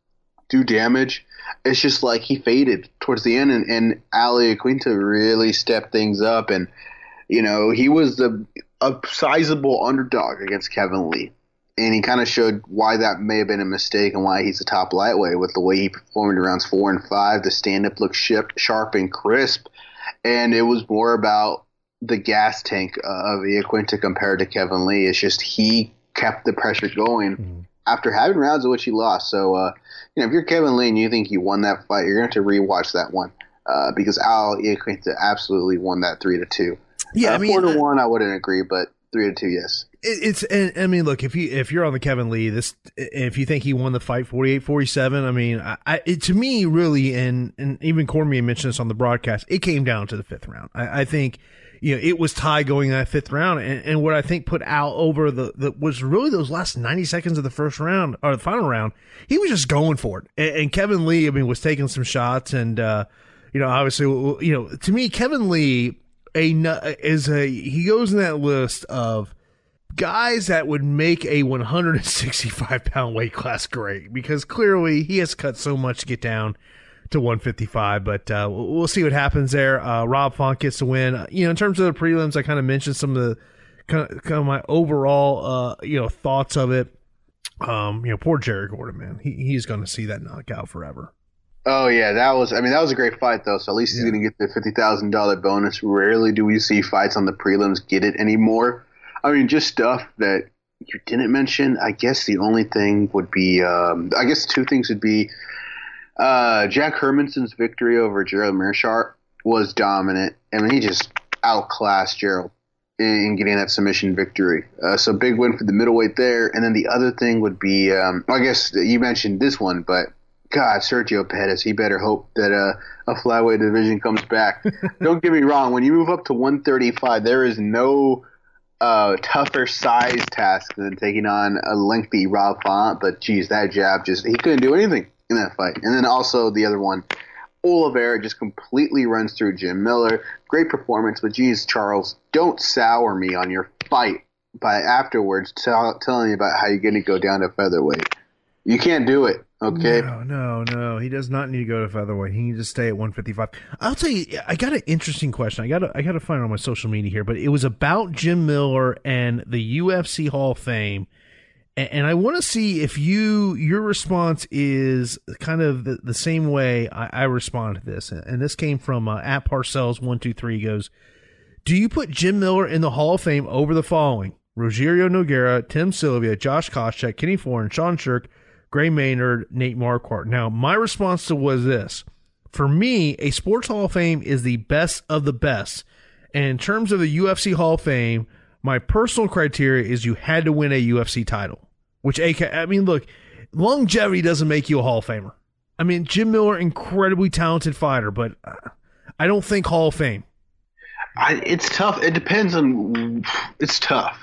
do damage. It's just like he faded towards the end, and Al Iaquinta really stepped things up. And, you know, he was a sizable underdog against Kevin Lee. And he kind of showed why that may have been a mistake and why he's a top lightweight with the way he performed in rounds 4 and 5. The stand-up looked sharp and crisp. And it was more about the gas tank of Iaquinta compared to Kevin Lee. It's just he kept the pressure going after having rounds in which he lost. So, you know, if you're Kevin Lee and you think you won that fight, you're going to have to rewatch that one because Al Iaquinta absolutely won that 3-2. Yeah, I mean, 4-1, I wouldn't agree, but 3-2, yes. I mean, look, if you're on the Kevin Lee, if you think he won the fight 48-47, I mean, to me, really, and even Cormier mentioned this on the broadcast, it came down to the 5th round. I think, you know, it was tie going in that 5th round, and what I think put Al over the was really those last 90 seconds of the first round or the final round. He was just going for it, and Kevin Lee, I mean, was taking some shots, and you know, obviously, you know, to me, Kevin Lee he goes in that list of guys that would make a 165-pound weight class great, because clearly he has cut so much to get down to 155, but we'll see what happens there. Rob Font gets the win. You know, in terms of the prelims, I kind of mentioned some of the kind of my overall you know, thoughts of it. You know, poor Jerry Gordon, man. He's going to see that knockout forever. Oh yeah, that was a great fight though. So at least he's going to get the $50,000 bonus. Rarely do we see fights on the prelims get it anymore. I mean, just stuff that you didn't mention. I guess the only thing would be, I guess 2 things would be, Jack Hermanson's victory over Gerald Meerschaert was dominant. I mean, he just outclassed Gerald in getting that submission victory. So big win for the middleweight there. And then the other thing would be, I guess you mentioned this one, but God, Sergio Pettis, he better hope that a flyweight division comes back. Don't get me wrong. When you move up to 135, there is no tougher size task than taking on a lengthy Rob Font. But, geez, that jab he couldn't do anything in that fight. And then also the other one, Oliveira just completely runs through Jim Miller. Great performance. But, geez, Charles, don't sour me on your fight by afterwards telling me about how you're going to go down to featherweight. You can't do it. Okay. No. He does not need to go to featherweight. He needs to stay at 155. I'll tell you, I got an interesting question. I got to find it on my social media here, but it was about Jim Miller and the UFC Hall of Fame. And I want to see if your response is kind of the same way I respond to this. And this came from at Parcells123. Goes, do you put Jim Miller in the Hall of Fame over the following: Rogerio Nogueira, Tim Sylvia, Josh Koscheck, Kenny Foran, Sean Shirk, Gray Maynard, Nate Marquardt? Now, my response to was this. For me, a sports Hall of Fame is the best of the best. And in terms of the UFC Hall of Fame, my personal criteria is you had to win a UFC title. Which, I mean, look, longevity doesn't make you a Hall of Famer. I mean, Jim Miller, incredibly talented fighter, but I don't think Hall of Fame. It's tough. It depends on – it's tough.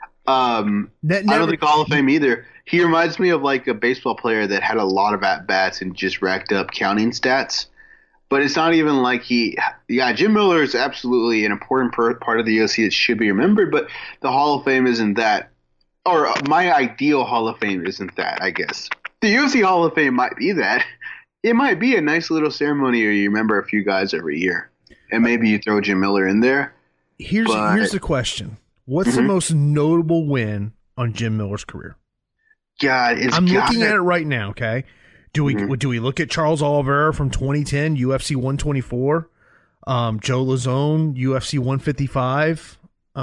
I don't think Hall of Fame either. He reminds me of like a baseball player that had a lot of at-bats and just racked up counting stats. But it's not even like Jim Miller is absolutely an important part of the UFC that should be remembered, but the Hall of Fame isn't that. Or my ideal Hall of Fame isn't that, I guess. The UFC Hall of Fame might be that. It might be a nice little ceremony where you remember a few guys every year. And maybe you throw Jim Miller in there. Here's the question. What's the most notable win on Jim Miller's career? God, I'm looking at it right now, okay? Do we look at Charles Oliveira from 2010, UFC 124? Joe Lazone, UFC 155?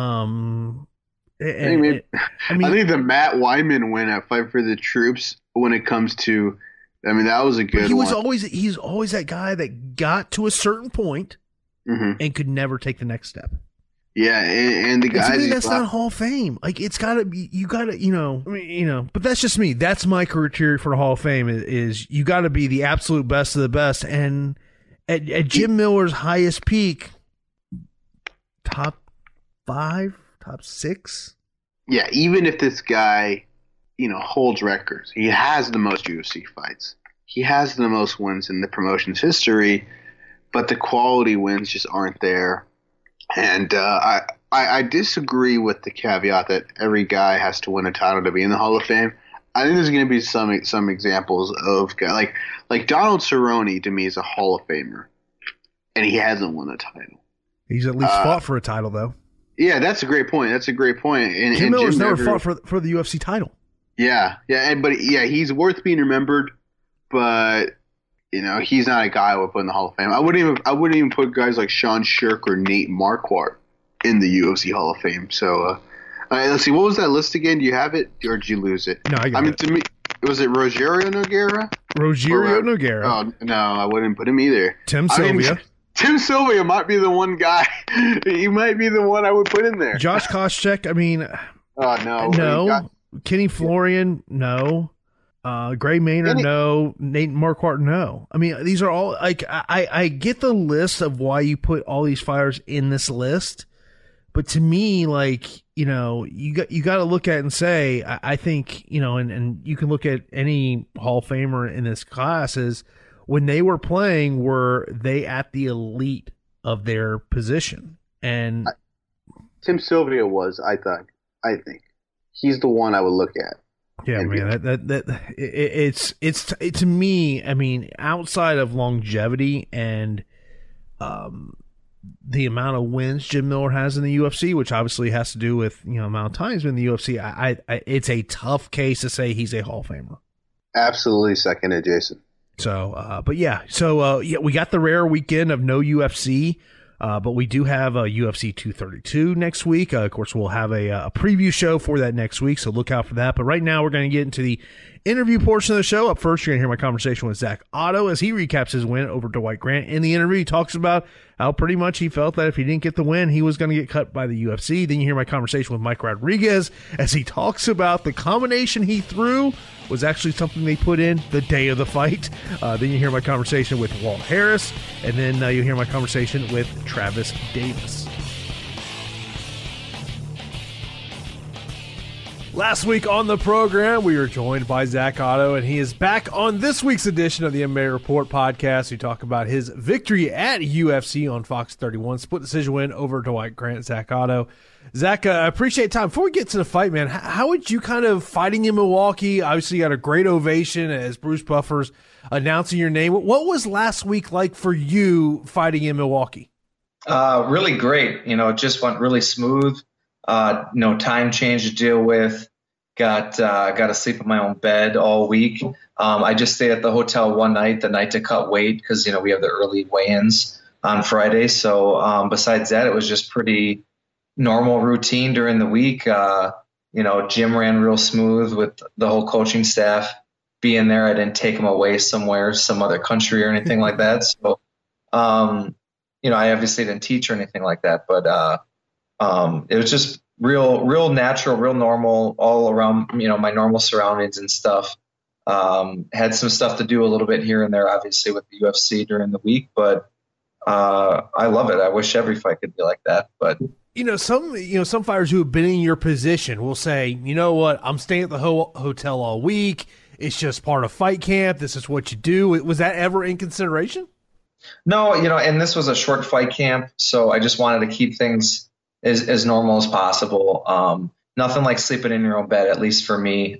I think the Matt Wyman win at Fight for the Troops when it comes to, I mean, that was a good one. He's always that guy that got to a certain point and could never take the next step. Yeah, and the guys. To me, that's not Hall of Fame. Like, it's got to be. You got to. But that's just me. That's my criteria for the Hall of Fame. Is you got to be the absolute best of the best. And at Jim Miller's highest peak, top 5, top 6. Yeah, even if this guy, holds records, he has the most UFC fights. He has the most wins in the promotion's history, but the quality wins just aren't there. And I disagree with the caveat that every guy has to win a title to be in the Hall of Fame. I think there's going to be some examples of like Donald Cerrone to me is a Hall of Famer, and he hasn't won a title. He's at least fought for a title, though. Yeah, that's a great point. And Jim Miller's never fought for the UFC title. Yeah, but he's worth being remembered, but he's not a guy I would put in the Hall of Fame. I wouldn't even put guys like Sean Shirk or Nate Marquardt in the UFC Hall of Fame. So, let's see, what was that list again? Do you have it, or did you lose it? No, I got it. To me, was it Rogerio Nogueira? Nogueira. Oh no, I wouldn't put him either. Tim Sylvia. Tim Sylvia might be the one guy. He might be the one I would put in there. Josh Koscheck, I mean, no. Kenny Florian, no. Gray Maynard, no. Nate Marquardt, no. I mean, these are all like I get the list of why you put all these fighters in this list, but to me, like, you got to look at it and say, I think, and you can look at any Hall of Famer in this class is when they were playing, were they at the elite of their position? And Tim Sylvia was, I think he's the one I would look at. Yeah, man, it's to me, I mean, outside of longevity and the amount of wins Jim Miller has in the UFC, which obviously has to do with amount of times in the UFC, I it's a tough case to say he's a Hall of Famer. Absolutely seconded, Jason. So, we got the rare weekend of no UFC. But we do have a UFC 232 next week. Of course, we'll have a preview show for that next week, so look out for that. But right now, we're going to get into the interview portion of the show. Up first, you're going to hear my conversation with Zak Ottow as he recaps his win over Dwight Grant. In the interview, he talks about how pretty much he felt that if he didn't get the win, he was going to get cut by the UFC. Then you hear my conversation with Mike Rodriguez as he talks about the combination he threw was actually something they put in the day of the fight. Then you hear my conversation with Walt Harris, and then you hear my conversation with Travis Davis. Last week on the program, we were joined by Zak Ottow, and he is back on this week's edition of the MMA Report podcast. We talk about his victory at UFC on Fox 31, split decision win over Dwight Grant. Zak Ottow. Zach, I appreciate time. Before we get to the fight, man, how would you kind of fighting in Milwaukee? Obviously, you got a great ovation as Bruce Buffer's announcing your name. What was last week like for you fighting in Milwaukee? Really great. It just went really smooth. No time change to deal with. Got to sleep in my own bed all week. I just stayed at the hotel one night, the night to cut weight, because we have the early weigh-ins on Friday. So besides that, it was just pretty normal routine during the week. Gym ran real smooth with the whole coaching staff being there. I didn't take them away somewhere, some other country or anything like that. So, I obviously didn't teach or anything like that, but it was just real natural, real normal all around, my normal surroundings and stuff. Had some stuff to do a little bit here and there, obviously with the UFC during the week, but I love it. I wish every fight could be like that, but some fighters who have been in your position will say, you know what, I'm staying at the hotel all week. It's just part of fight camp. This is what you do. Was that ever in consideration? No, and this was a short fight camp, so I just wanted to keep things as normal as possible. Nothing like sleeping in your own bed, at least for me.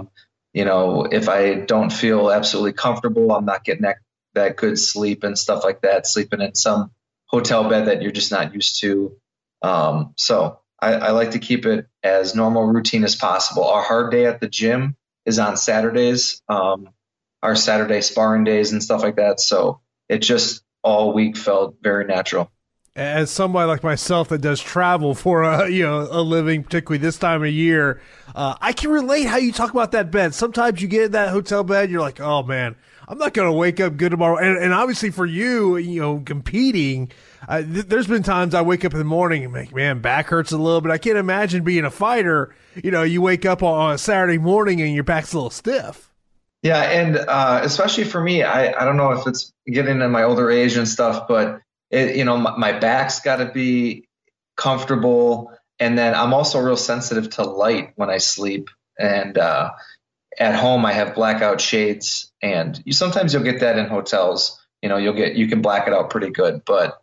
If I don't feel absolutely comfortable, I'm not getting that good sleep and stuff like that, sleeping in some hotel bed that you're just not used to. So I like to keep it as normal routine as possible. Our hard day at the gym is on Saturdays, our Saturday sparring days and stuff like that. So it just all week felt very natural. As somebody like myself that does travel for a living, particularly this time of year, I can relate how you talk about that bed. Sometimes you get in that hotel bed, you're like, oh man, I'm not going to wake up good tomorrow. And obviously for you, competing, there's been times I wake up in the morning and make, man, back hurts a little bit. I can't imagine being a fighter. You wake up on a Saturday morning and your back's a little stiff. Yeah. And especially for me, I don't know if it's getting in my older age and stuff, but my back's got to be comfortable. And then I'm also real sensitive to light when I sleep. And at home, I have blackout shades, and sometimes you'll get that in hotels. You can black it out pretty good. But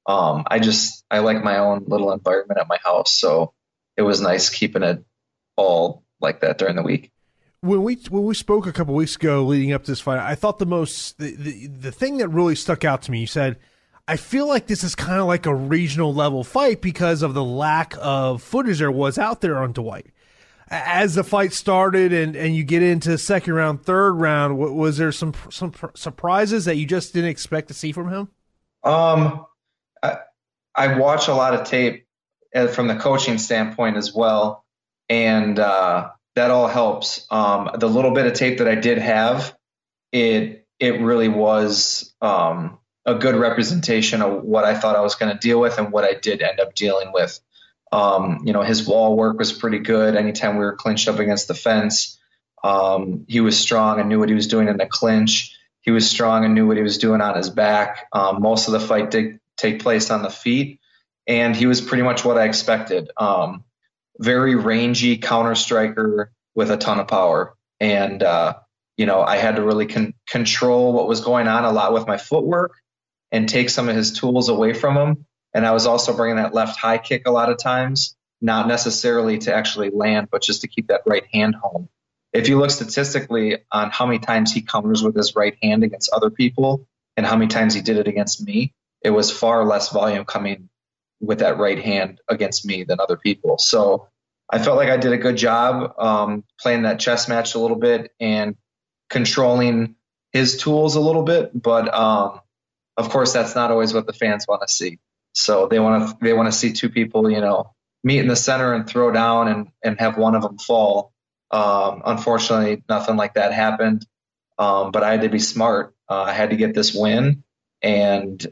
I like my own little environment at my house. So it was nice keeping it all like that during the week. When we spoke a couple weeks ago leading up to this fight, I thought the thing that really stuck out to me, you said, I feel like this is kind of like a regional level fight because of the lack of footage there was out there on Dwight. As the fight started and you get into second round, third round, was there some surprises that you just didn't expect to see from him? I watch a lot of tape from the coaching standpoint as well, and that all helps. The little bit of tape that I did have, it really was a good representation of what I thought I was going to deal with and what I did end up dealing with. His wall work was pretty good. Anytime we were clinched up against the fence, he was strong and knew what he was doing in the clinch. He was strong and knew what he was doing on his back. Most of the fight did take place on the feet, and he was pretty much what I expected. Very rangy counter striker with a ton of power. And, I had to really control what was going on a lot with my footwork and take some of his tools away from him. And I was also bringing that left high kick a lot of times, not necessarily to actually land, but just to keep that right hand home. If you look statistically on how many times he counters with his right hand against other people and how many times he did it against me, it was far less volume coming with that right hand against me than other people. So I felt like I did a good job playing that chess match a little bit and controlling his tools a little bit. But of course, that's not always what the fans want to see. So they want to see two people, meet in the center and throw down and have one of them fall. Unfortunately, nothing like that happened. But I had to be smart. I had to get this win and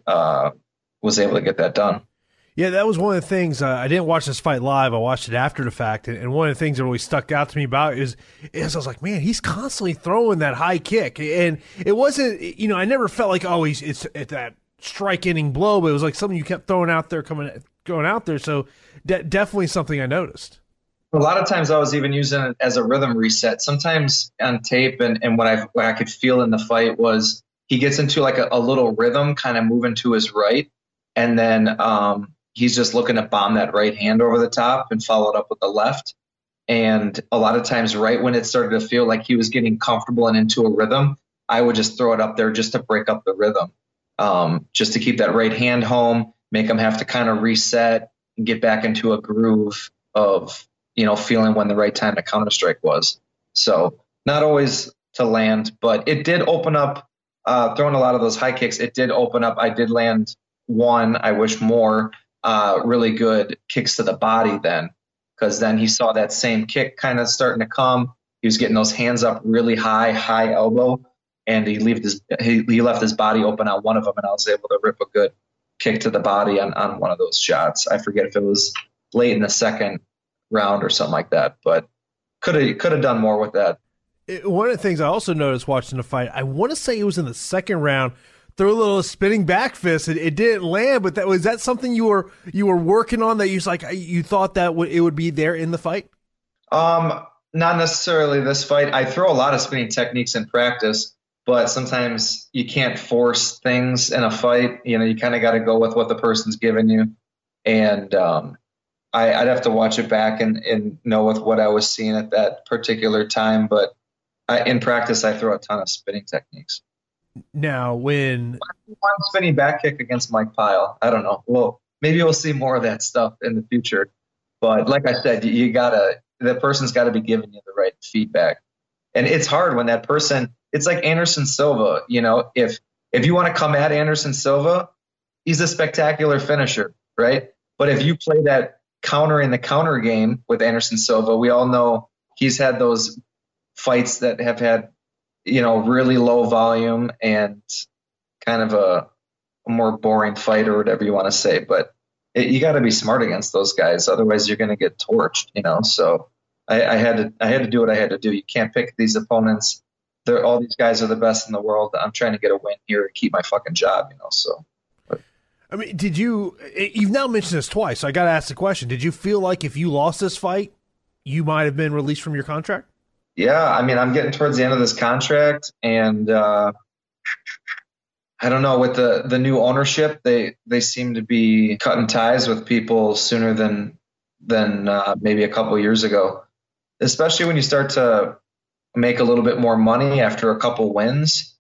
was able to get that done. Yeah, that was one of the things. I didn't watch this fight live. I watched it after the fact. And one of the things that really stuck out to me about it is I was like, man, he's constantly throwing that high kick. And it wasn't, I never felt like, it's at that strike-ending blow, but it was like something you kept throwing out there, going out there. So definitely something I noticed. A lot of times I was even using it as a rhythm reset. Sometimes on tape and what I could feel in the fight was he gets into like a little rhythm, kind of moving to his right. And then he's just looking to bomb that right hand over the top and follow it up with the left. And a lot of times right when it started to feel like he was getting comfortable and into a rhythm, I would just throw it up there just to break up the rhythm, just to keep that right hand home, make him have to kind of reset and get back into a groove of, feeling when the right time to counter strike was. So not always to land, but it did open up, throwing a lot of those high kicks. It did open up. I did land one, I wish more, really good kicks to the body then, because then he saw that same kick kind of starting to come. He was getting those hands up really high elbow, and he left his body open on one of them, and I was able to rip a good kick to the body on one of those shots. I forget if it was late in the second round or something like that, but could have done more with that. One of the things I also noticed watching the fight, I want to say it was in the second round, threw a little spinning back fist. It didn't land, but was that something you were working on that you thought that it would be there in the fight? Not necessarily this fight. I throw a lot of spinning techniques in practice, but sometimes you can't force things in a fight. You kind of got to go with what the person's giving you. And I'd have to watch it back and know with what I was seeing at that particular time. But in practice, I throw a ton of spinning techniques. Now, when one spinning back kick against Mike Pyle, I don't know. Well, maybe we'll see more of that stuff in the future. But like I said, the person's got to be giving you the right feedback. And it's hard when that person, it's like Anderson Silva, if you want to come at Anderson Silva, he's a spectacular finisher, right? But if you play that counter in the counter game with Anderson Silva, we all know he's had those fights that have had, really low volume and kind of a more boring fight or whatever you want to say. But you got to be smart against those guys. Otherwise you're going to get torched, So I had to do what I had to do. You can't pick these opponents. All these guys are the best in the world. I'm trying to get a win here to keep my fucking job, so. But. I mean, you've now mentioned this twice, so I got to ask the question. Did you feel like if you lost this fight, you might have been released from your contract? Yeah, I mean, I'm getting towards the end of this contract, and I don't know, with the new ownership, they seem to be cutting ties with people sooner than maybe a couple of years ago. Especially when you start to make a little bit more money after a couple wins.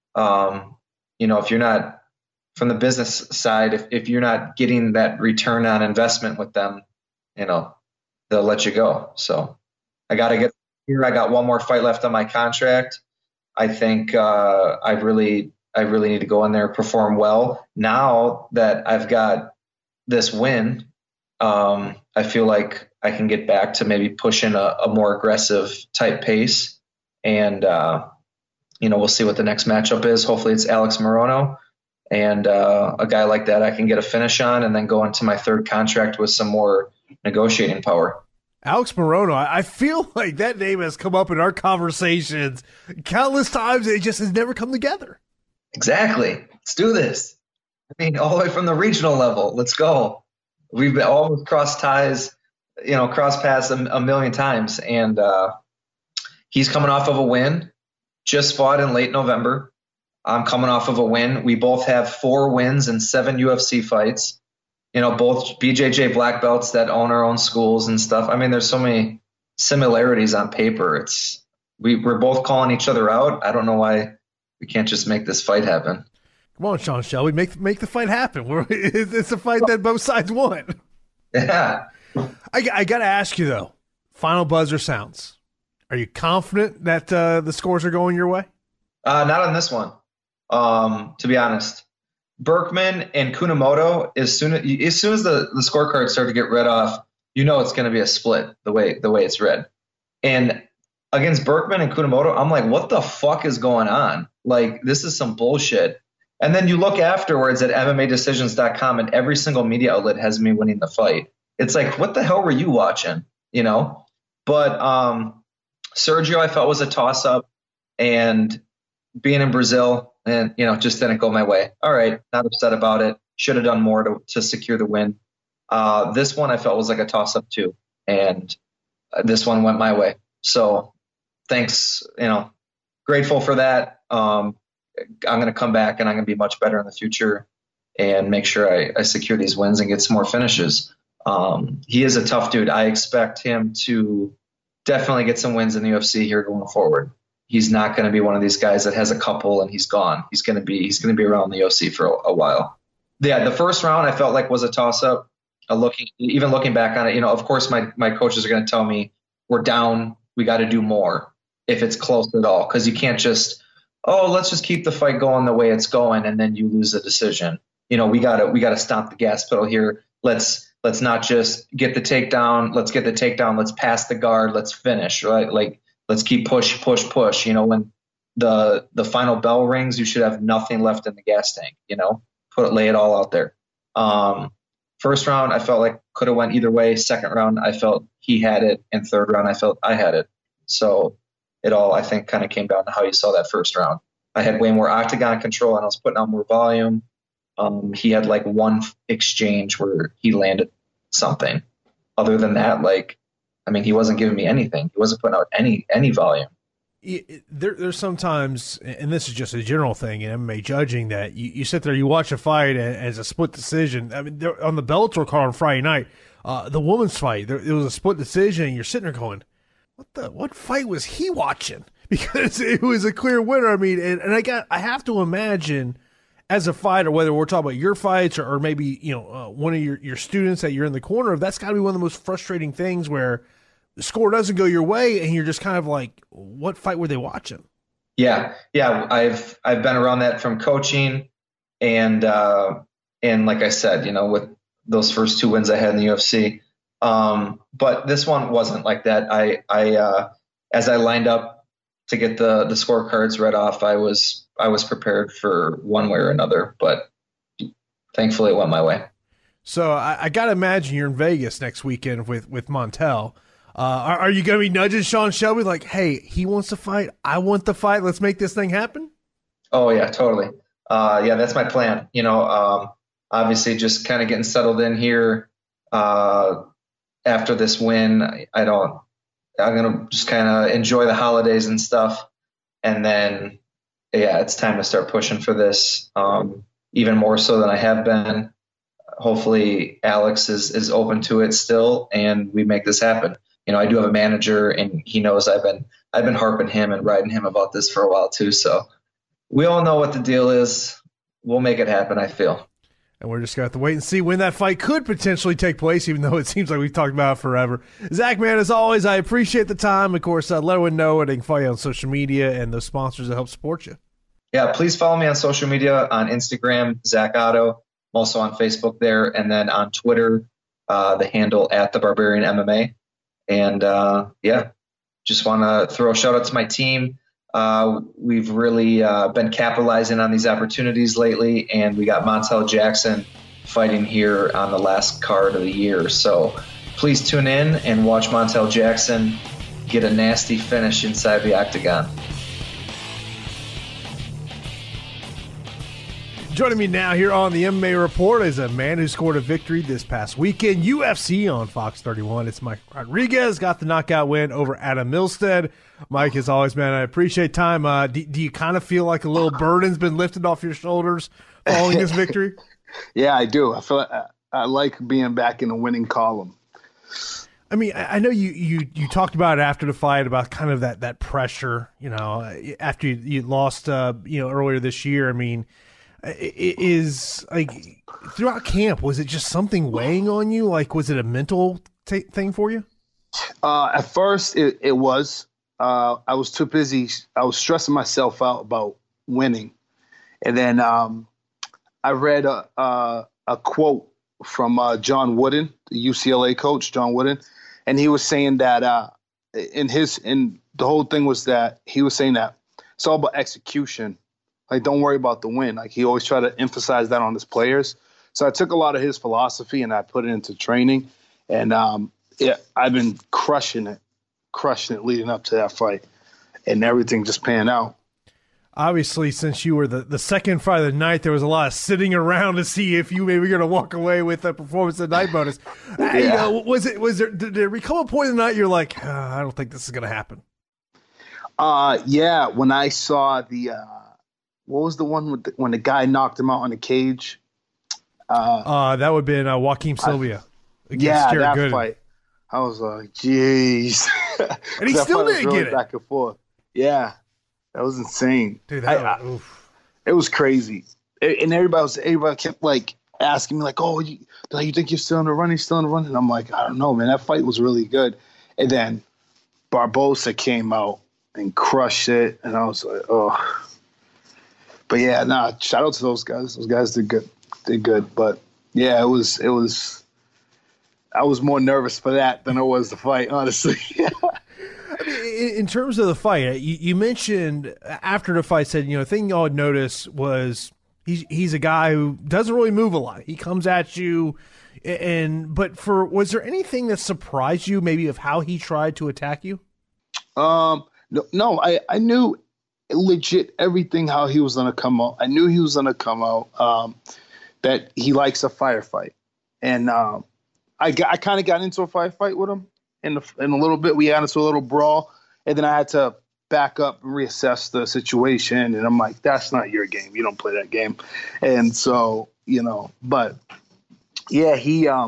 If you're not from the business side, if you're not getting that return on investment with them, they'll let you go. So I got to get here. I got one more fight left on my contract. I think I really need to go in there and perform well. Now that I've got this win, I feel like I can get back to maybe pushing a more aggressive type pace. And, we'll see what the next matchup is. Hopefully it's Alex Morono. And a guy like that I can get a finish on and then go into my third contract with some more negotiating power. Alex Morono, I feel like that name has come up in our conversations countless times. It just has never come together. Exactly. Let's do this. All the way from the regional level. Let's go. We've almost crossed ties, cross paths a million times. And he's coming off of a win, just fought in late November. I'm coming off of a win. We both have 4 wins and 7 UFC fights. Both BJJ black belts that own our own schools and stuff. There's so many similarities on paper. We're both calling each other out. I don't know why we can't just make this fight happen. Come on, Sean Shelby, make the fight happen. It's a fight that both sides want. Yeah. I got to ask you, though, final buzzer sounds. Are you confident that the scores are going your way? Not on this one, to be honest. Berkman and Kunamoto, as soon as the scorecards start to get read off, it's going to be a split the way it's read. And against Berkman and Kunamoto, I'm like, what the fuck is going on? Like, this is some bullshit. And then you look afterwards at MMAdecisions.com, and every single media outlet has me winning the fight. It's like, what the hell were you watching? But Sergio, I felt was a toss-up, and being in Brazil, and just didn't go my way. All right, not upset about it. Should have done more to secure the win. This one I felt was like a toss-up too, and this one went my way. So thanks, grateful for that. I'm going to come back and I'm going to be much better in the future and make sure I secure these wins and get some more finishes. He is a tough dude. I expect him to definitely get some wins in the UFC here going forward. He's not going to be one of these guys that has a couple and he's gone. He's going to be around the UFC for a while. Yeah, the first round I felt like was a toss-up. Looking back on it, of course my coaches are going to tell me we're down, we got to do more if it's close at all, because you can't just let's just keep the fight going the way it's going and then you lose a decision. We gotta stomp the gas pedal here. Let's not just get the takedown. Let's get the takedown. Let's pass the guard. Let's finish, right? Like, let's keep push. When the final bell rings, you should have nothing left in the gas tank. Lay it all out there. First round, I felt like could have went either way. Second round, I felt he had it, and third round, I felt I had it. So it all, I think, kind of came down to how you saw that first round. I had way more octagon control, and I was putting out more volume. He had like one exchange where he landed something. Other than that, he wasn't giving me anything. He wasn't putting out any volume. There's sometimes, and this is just a general thing in MMA judging, that you sit there, you watch a fight as a split decision. On the Bellator card on Friday night, the women's fight, it was a split decision, and you're sitting there going, what fight was he watching? Because it was a clear winner. I have to imagine, as a fighter, whether we're talking about your fights or maybe one of your students that you're in the corner of, that's got to be one of the most frustrating things where the score doesn't go your way and you're just kind of like, what fight were they watching? Yeah. I've been around that from coaching, and like I said, with those first 2 wins I had in the UFC. But this one wasn't like that. I as I lined up to get the scorecards read off, I was prepared for one way or another, but thankfully it went my way. So I got to imagine you're in Vegas next weekend with Montel. Are you going to be nudging Sean Shelby like, hey, he wants to fight, I want to fight, let's make this thing happen? Oh, yeah, totally. That's my plan. Obviously just kind of getting settled in here after this win. I'm going to just kind of enjoy the holidays and stuff. And then, it's time to start pushing for this even more so than I have been. Hopefully Alex is open to it still, and we make this happen. I do have a manager, and he knows I've been harping him and riding him about this for a while too. So we all know what the deal is. We'll make it happen, I feel. And we're just going to have to wait and see when that fight could potentially take place, even though it seems like we've talked about it forever. Zach, man, as always, I appreciate the time. Of course, let everyone know where they can follow you on social media and those sponsors that help support you. Yeah, please follow me on social media, on Instagram, Zach Otto. I'm also on Facebook there, and then on Twitter, the handle @TheBarbarianMMA. And, just want to throw a shout-out to my team. We've really been capitalizing on these opportunities lately, and we got Montel Jackson fighting here on the last card of the year. So please tune in and watch Montel Jackson get a nasty finish inside the octagon. Joining me now here on the MMA Report is a man who scored a victory this past weekend, UFC on Fox 31. It's Mike Rodriguez, got the knockout win over Adam Milstead. Mike, as always, man, I appreciate time. Do you kind of feel like a little burden's been lifted off your shoulders following this victory? Yeah, I do. I feel I like being back in the winning column. I mean, I know you talked about it after the fight, about kind of that pressure, after you lost, earlier this year. I mean, it is like throughout camp, was it just something weighing on you? Like, was it a mental thing for you? At first it was, I was too busy. I was stressing myself out about winning. And then, I read a quote from, John Wooden, the UCLA coach, John Wooden. And he was saying that, the whole thing was that he was saying that it's all about execution. Like, don't worry about the win. Like, he always tried to emphasize that on his players. So I took a lot of his philosophy and I put it into training. And I've been crushing it leading up to that fight. And everything just panned out. Obviously, since you were the second fight of the night, there was a lot of sitting around to see if you maybe were going to walk away with a performance of the night bonus. Yeah. Did there come a point in the night you're like, I don't think this is going to happen? Yeah. When I saw what was the one when the guy knocked him out on the cage? That would have been Joaquin Silva. Yeah, Jared that Gooden. fight. I was like, jeez. And he still didn't really get it. Back and forth. Yeah, that was insane. Dude, it was crazy. And everybody kept like asking me like, "Oh, you think you're still in the running? Still in the running?" And I'm like, I don't know, man. That fight was really good. And then Barbosa came out and crushed it, and I was like, oh. But yeah, shout out to those guys. Those guys did good. But yeah, it was. I was more nervous for that than I was the fight, honestly. I mean, in terms of the fight, you mentioned after the fight, said, the thing y'all had noticed was he's a guy who doesn't really move a lot. He comes at you, was there anything that surprised you, maybe of how he tried to attack you? No, I knew legit everything how he was going to come out. I knew he was going to come out, that he likes a firefight. And I kind of got into a firefight with him in a little bit. We got into a little brawl, and then I had to back up and reassess the situation. And I'm like, that's not your game. You don't play that game. And so, but yeah,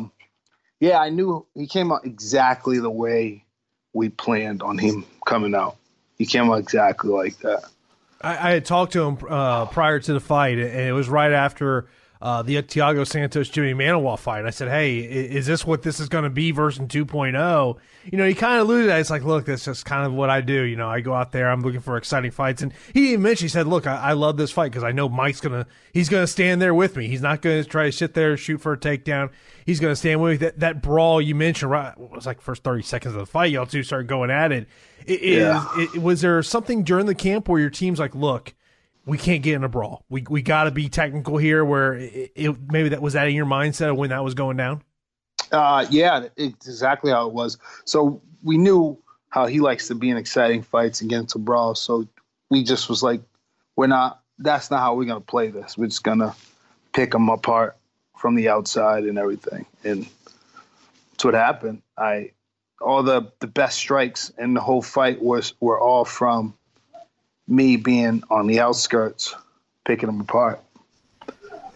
I knew he came out exactly the way we planned on him coming out. He came out exactly like that. I had talked to him prior to the fight, and it was right after the Thiago Santos Jimmy Manuwa fight. And I said, hey, is this what this is going to be version 2.0? He kind of alluded to that. It's like, look, that's just kind of what I do. I go out there, I'm looking for exciting fights. And he even mentioned, he said, look, I love this fight because I know Mike's he's going to stand there with me. He's not going to try to sit there, shoot for a takedown. He's going to stand with me. That brawl you mentioned, right, it was like the first 30 seconds of the fight, y'all two started going at it. Was there something during the camp where your team's like, look, we can't get in a brawl. We got to be technical here, where maybe that was in your mindset when that was going down? Yeah, it's exactly how it was. So we knew how he likes to be in exciting fights and get into brawls. So we just was like, that's not how we're going to play this. We're just going to pick them apart from the outside and everything. And that's what happened. All the best strikes in the whole fight were all from me being on the outskirts, picking them apart.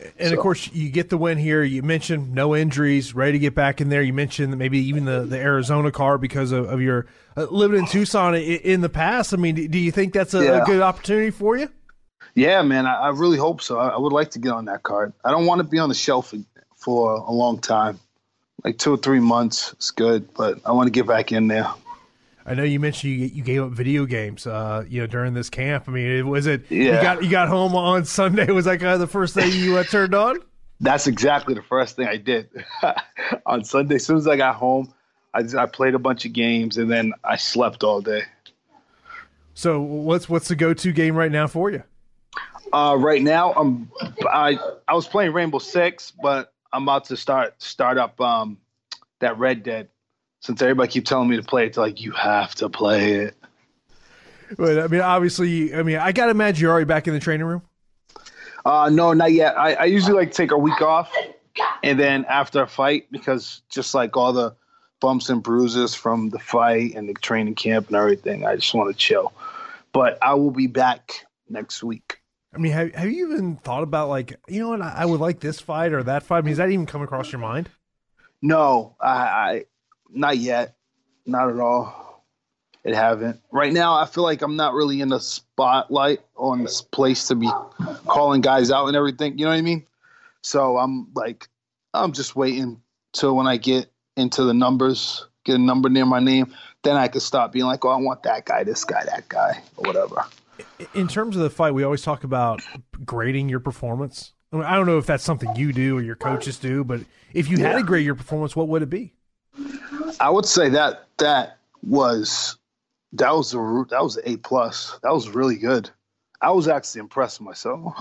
And, of course, you get the win here. You mentioned no injuries, ready to get back in there. You mentioned maybe even the Arizona car because of your living in Tucson in the past. I mean, do you think that's a good opportunity for you? Yeah, man, I really hope so. I would like to get on that card. I don't want to be on the shelf for a long time. Like 2 or 3 months is good, but I want to get back in there. I know you mentioned you gave up video games, during this camp. I mean, you got home on Sunday? Was that kind of the first thing you turned on? That's exactly the first thing I did on Sunday. As soon as I got home, I played a bunch of games and then I slept all day. So what's the go-to game right now for you? Right now, I was playing Rainbow Six, but I'm about to start up that Red Dead. Since everybody keeps telling me to play it, it's like, you have to play it. But, I mean, obviously, I got to imagine you're already back in the training room? No, not yet. I usually like to take a week off, and then after a fight, because just like all the bumps and bruises from the fight and the training camp and everything, I just want to chill. But I will be back next week. I mean, have you even thought about, like, you know what, I would like this fight or that fight? I mean, has that even come across your mind? No, I not yet. Not at all. It haven't. Right now, I feel like I'm not really in the spotlight on this place to be calling guys out and everything. You know what I mean? So I'm just waiting till when I get into the numbers, get a number near my name, then I can stop being like, oh, I want that guy, this guy, that guy, or whatever. In terms of the fight, we always talk about grading your performance. I mean, I don't know if that's something you do or your coaches do, but if you had to grade your performance, what would it be? I would say that was an A+. That was really good. I was actually impressed with myself.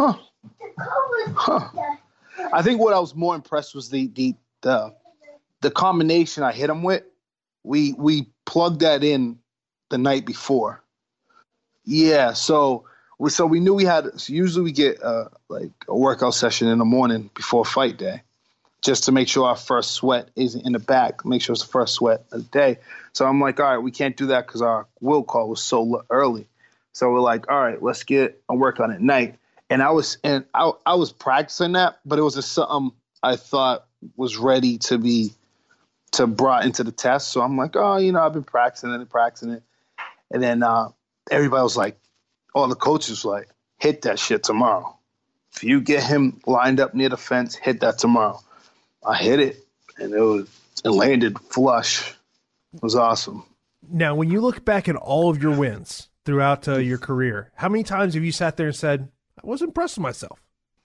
I think what I was more impressed was the combination I hit him with. We plugged that in the night before. Yeah, so we knew we had. So usually we get like a workout session in the morning before fight day, just to make sure our first sweat isn't in the back. Make sure it's the first sweat of the day. So I'm like, all right, we can't do that because our will call was so early. So we're like, all right, let's get a workout at night. And I was practicing that, but it was something I thought was ready to be brought into the test. So I'm like, oh, I've been practicing it. And then everybody was like, all the coaches were like, hit that shit tomorrow. If you get him lined up near the fence, hit that tomorrow. I hit it, and it landed flush. It was awesome. Now, when you look back at all of your wins throughout your career, how many times have you sat there and said, I was impressed with myself?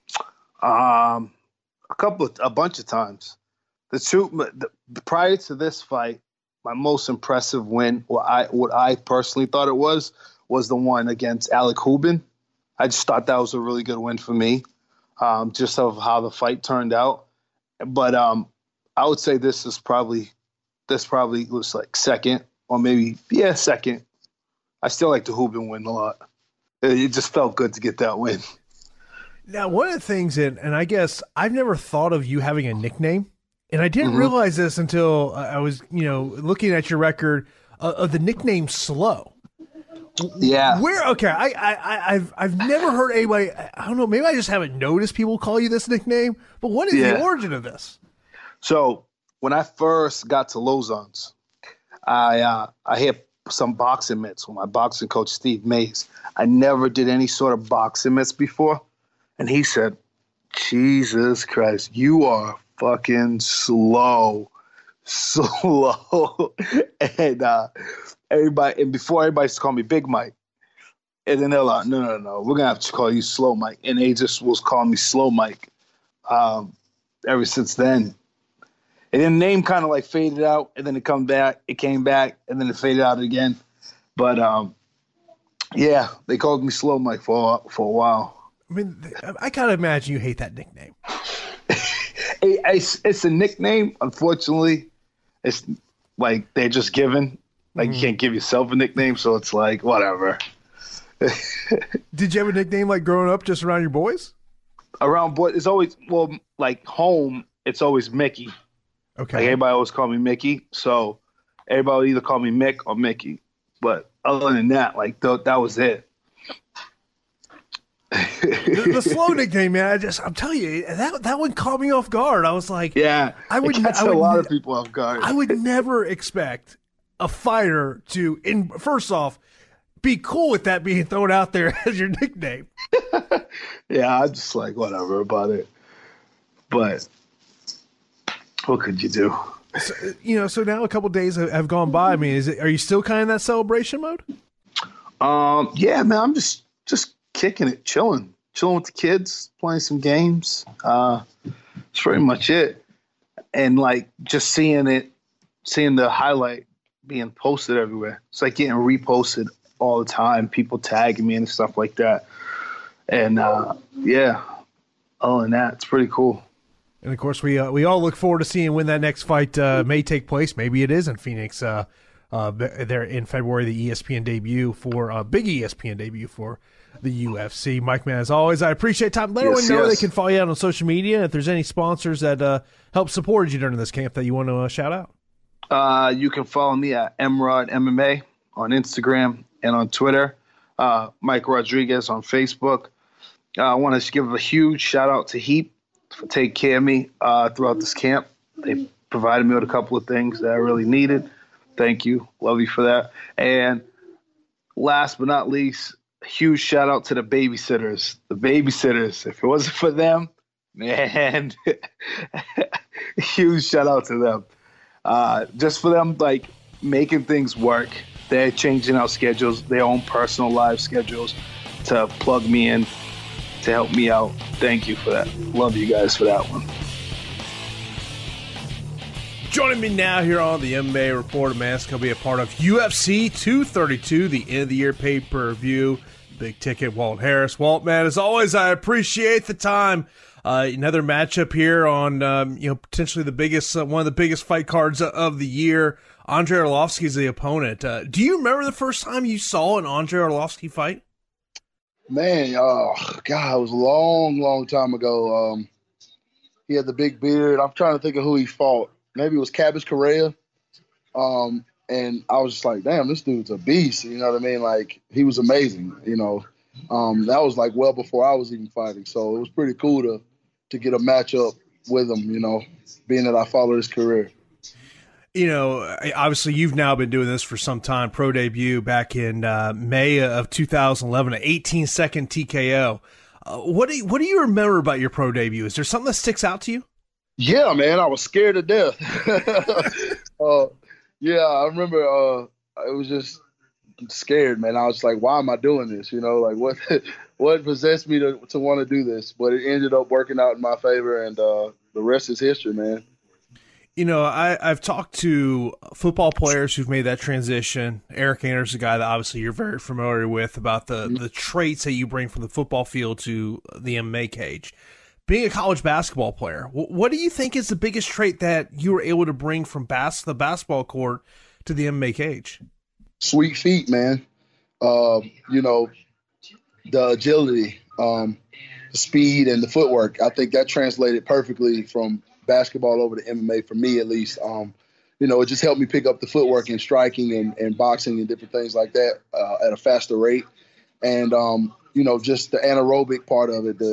A bunch of times. Prior to this fight, my most impressive win, what I personally thought it was the one against Alec Hubin. I just thought that was a really good win for me, just of how the fight turned out. But I would say this probably was like second, or maybe second. I still like the Hubin win a lot. It just felt good to get that win. Now, one of the things, and I guess I've never thought of you having a nickname, and I didn't realize this until I was, looking at your record of the nickname Slow. Yeah. I've never heard anybody, I don't know, maybe I just haven't noticed people call you this nickname, but what is the origin of this? So when I first got to Lauzon's, I hit some boxing mitts with my boxing coach, Steve Mays. I never did any sort of boxing mitts before. And he said, Jesus Christ, you are fucking slow. And before everybody used to call me Big Mike. And then they're like, no, we're going to have to call you Slow Mike. And they just was calling me Slow Mike ever since then. And then the name kind of like faded out, and then it came back, and then it faded out again. But they called me Slow Mike for a while. I mean, I gotta imagine you hate that nickname. It's a nickname. Unfortunately, it's like they're just given. Like you can't give yourself a nickname, so it's like whatever. Did you have a nickname like growing up, just around your boys? Around boys, it's always like home. It's always Mickey. Okay. Like everybody always call me Mickey, so everybody would either call me Mick or Mickey. But other than that, like that was it. the Slow nickname, man. I'm telling you, that one caught me off guard. I was like, yeah, I would catch a lot of people off guard. I would never expect a fighter to, first off, be cool with that being thrown out there as your nickname. Yeah, I just like whatever about it. But what could you do? So now a couple days have gone by. I mean, are you still kind of in that celebration mode? Yeah, man, I'm just kicking it, chilling with the kids, playing some games. That's pretty much it. And like just seeing the highlight being posted everywhere. It's like getting reposted all the time, people tagging me and stuff like that. And yeah, other than that, it's pretty cool. And of course, we all look forward to seeing when that next fight may take place. Maybe it is in Phoenix. There in February, the ESPN debut for big ESPN debut for the UFC. Mike, man, as always, I appreciate time. Let everyone know they can follow you out on social media. If there's any sponsors that help support you during this camp that you want to shout out. You can follow me at Emrod MMA on Instagram and on Twitter. Mike Rodriguez on Facebook. I want to give a huge shout out to Heap for taking care of me throughout this camp. They provided me with a couple of things that I really needed. Thank you. Love you for that. And last but not least, a huge shout out to the babysitters. The babysitters. If it wasn't for them, man, huge shout out to them. Just for them, like, making things work. They're changing our schedules, their own personal live schedules to plug me in, to help me out. Thank you for that. Love you guys for that one. Joining me now here on the MMA Report, man, it's going to be a part of UFC 232, the end of the year pay-per-view. Big ticket, Walt Harris. Walt, man, as always, I appreciate the time. Another matchup here on, potentially the biggest, one of the biggest fight cards of the year. Andrei Arlovski is the opponent. Do you remember the first time you saw an Andrei Arlovski fight? Man, God, it was a long, long time ago. He had the big beard. I'm trying to think of who he fought. Maybe it was Cabbage Correa. And I was just like, damn, this dude's a beast. You know what I mean? Like, he was amazing, That was like well before I was even fighting. So it was pretty cool to get a matchup with him, being that I followed his career. Obviously you've now been doing this for some time. Pro debut back in May of 2011, an 18-second TKO. What do you remember about your pro debut? Is there something that sticks out to you? Yeah, man, I was scared to death. Yeah, I remember I was just scared, man. I was like, why am I doing this? What possessed me to want to do this? But it ended up working out in my favor, and the rest is history, man. I've talked to football players who've made that transition. Eric Anders, a guy that obviously you're very familiar with, about the traits that you bring from the football field to the MMA cage. Being a college basketball player, what do you think is the biggest trait that you were able to bring from the basketball court to the MMA cage? Sweet feet, man. The agility, the speed, and the footwork. I think that translated perfectly from basketball over to MMA for me, at least. It just helped me pick up the footwork in striking and boxing and different things like that at a faster rate. And, just the anaerobic part of it,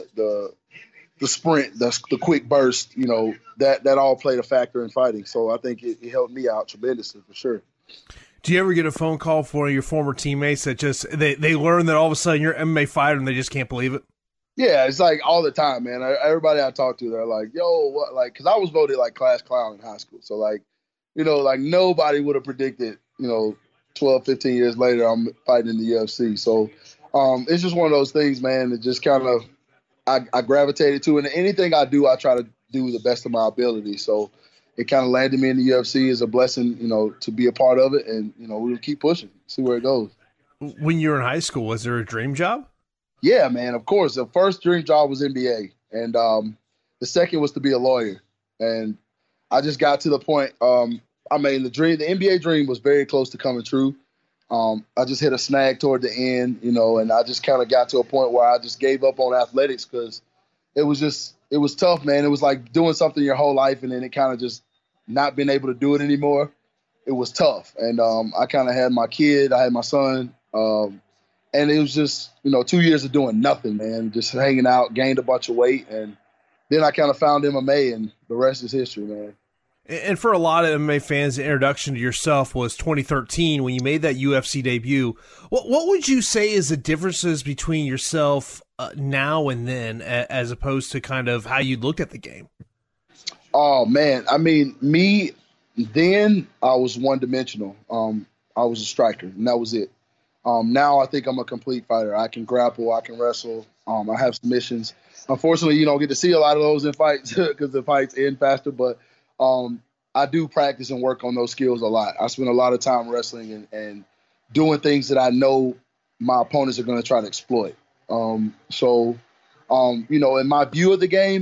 the sprint, the quick burst, that all played a factor in fighting. So I think it helped me out tremendously for sure. Do you ever get a phone call from one of your former teammates that just they learn that all of a sudden you're an MMA fighter and they just can't believe it? Yeah, it's like all the time, man. Everybody I talk to, they're like, yo, what? Like, because I was voted like class clown in high school. So, like, nobody would have predicted, 12, 15 years later, I'm fighting in the UFC. So it's just one of those things, man, that just kind of I gravitated to. And anything I do, I try to do the best of my ability. So it kind of landed me in the UFC as a blessing, to be a part of it. And, we'll keep pushing, see where it goes. When you were in high school, was there a dream job? Yeah, man, of course. The first dream job was NBA. And the second was to be a lawyer. And I just got to the point, the NBA dream was very close to coming true. I just hit a snag toward the end, and I just kind of got to a point where I just gave up on athletics because it was tough, man. It was like doing something your whole life and then it kind of just not being able to do it anymore. It was tough. And I kind of had my kid, I had my son, And it was just, 2 years of doing nothing, man, just hanging out, gained a bunch of weight. And then I kind of found MMA, and the rest is history, man. And for a lot of MMA fans, the introduction to yourself was 2013 when you made that UFC debut. What would you say is the differences between yourself now and then, as opposed to kind of how you looked at the game? Oh, man. I mean, me, then I was one-dimensional. I was a striker, and that was it. Now I think I'm a complete fighter. I can grapple, I can wrestle, I have submissions. Unfortunately, you don't get to see a lot of those in fights because the fights end faster, but I do practice and work on those skills a lot. I spend a lot of time wrestling and doing things that I know my opponents are going to try to exploit. In my view of the game,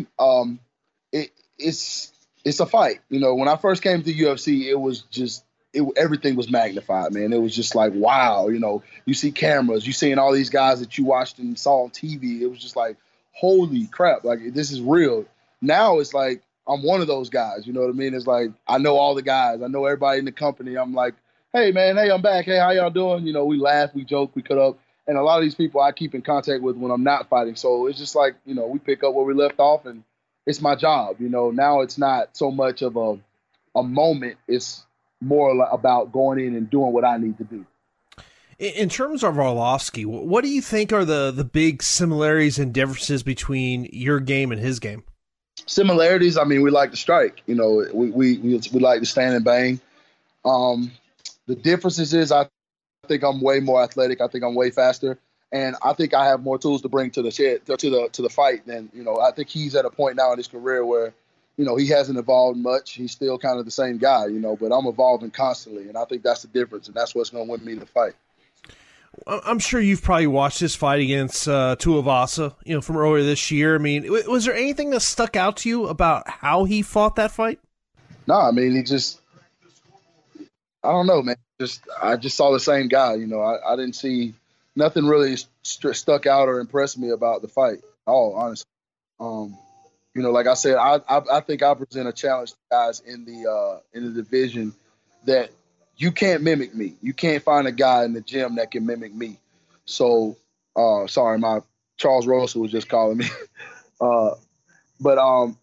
it's a fight. When I first came to the UFC, it was just everything was magnified, man. It was just like, wow, you see cameras, you seeing all these guys that you watched and saw on TV. It was just like, holy crap, like this is real. Now it's like, I'm one of those guys, you know what I mean? It's like, I know all the guys. I know everybody in the company. I'm like, hey, man, hey, I'm back. Hey, how y'all doing? We laugh, we joke, we cut up. And a lot of these people I keep in contact with when I'm not fighting. So it's just like, we pick up where we left off, and it's my job. Now it's not so much of a moment. It's more about going in and doing what I need to do. In terms of Arlovsky, what do you think are the big similarities and differences between your game and his game? Similarities, I mean, we like to strike. We like to stand and bang. The differences is I think I'm way more athletic. I think I'm way faster, and I think I have more tools to bring to the fight than I think he's at a point now in his career where he hasn't evolved much. He's still kind of the same guy, but I'm evolving constantly, and I think that's the difference, and that's what's going to win me the fight. I'm sure you've probably watched this fight against Tuivasa, from earlier this year. I mean, was there anything that stuck out to you about how he fought that fight? No, I mean, I don't know, man. I just saw the same guy. I didn't see nothing really stuck out or impressed me about the fight at all, honestly. Like I said, I think I present a challenge to guys in the division that you can't mimic me. You can't find a guy in the gym that can mimic me. So, sorry, my Charles Russell was just calling me. Like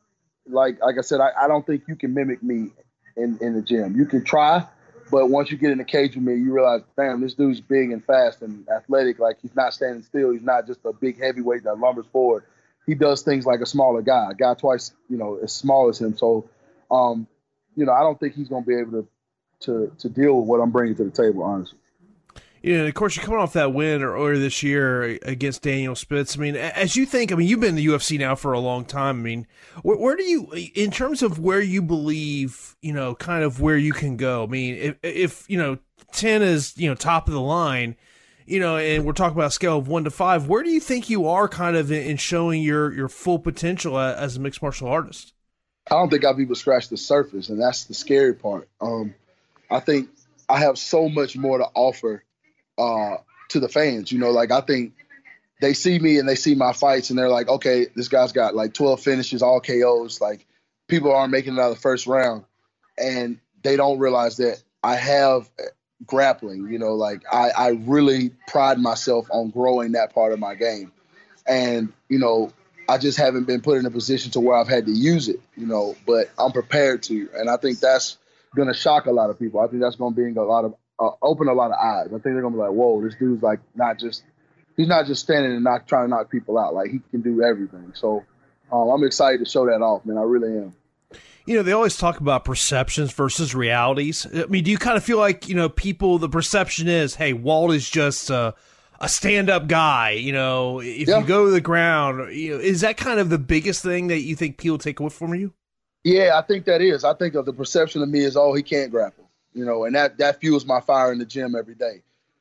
I said, I don't think you can mimic me in the gym. You can try, but once you get in the cage with me, you realize, damn, this dude's big and fast and athletic. Like, he's not standing still. He's not just a big heavyweight that lumbers forward. He does things like a smaller guy, a guy twice, as small as him. So, I don't think he's going to be able to deal with what I'm bringing to the table, honestly. Of course, you're coming off that win earlier this year against Daniel Spitz. I mean, as you think, you've been in the UFC now for a long time. I mean, where do you, in terms of where you believe, kind of where you can go? I mean, if 10 is, top of the line, and we're talking about a scale of 1 to 5, where do you think you are kind of in showing your full potential as a mixed martial artist? I don't think I've even scratched the surface, and that's the scary part. I think I have so much more to offer to the fans. I think they see me and they see my fights and they're like, okay, this guy's got like 12 finishes, all KOs. Like, people aren't making it out of the first round. And they don't realize that I have grappling. I really pride myself on growing that part of my game. And, I just haven't been put in a position to where I've had to use it, but I'm prepared to. And I think that's going to shock a lot of people. I think that's going to bring open a lot of eyes. I think they're going to be like, whoa, this dude's like he's not just standing and trying to knock people out. Like, he can do everything. So I'm excited to show that off, man. I really am. They always talk about perceptions versus realities. I mean, do you kind of feel like, people, the perception is, hey, Walt is just a stand-up guy, if you go to the ground, is that kind of the biggest thing that you think people take away from you? Yeah, I think that is. I think of the perception of me is, oh, he can't grapple, and that fuels my fire in the gym every day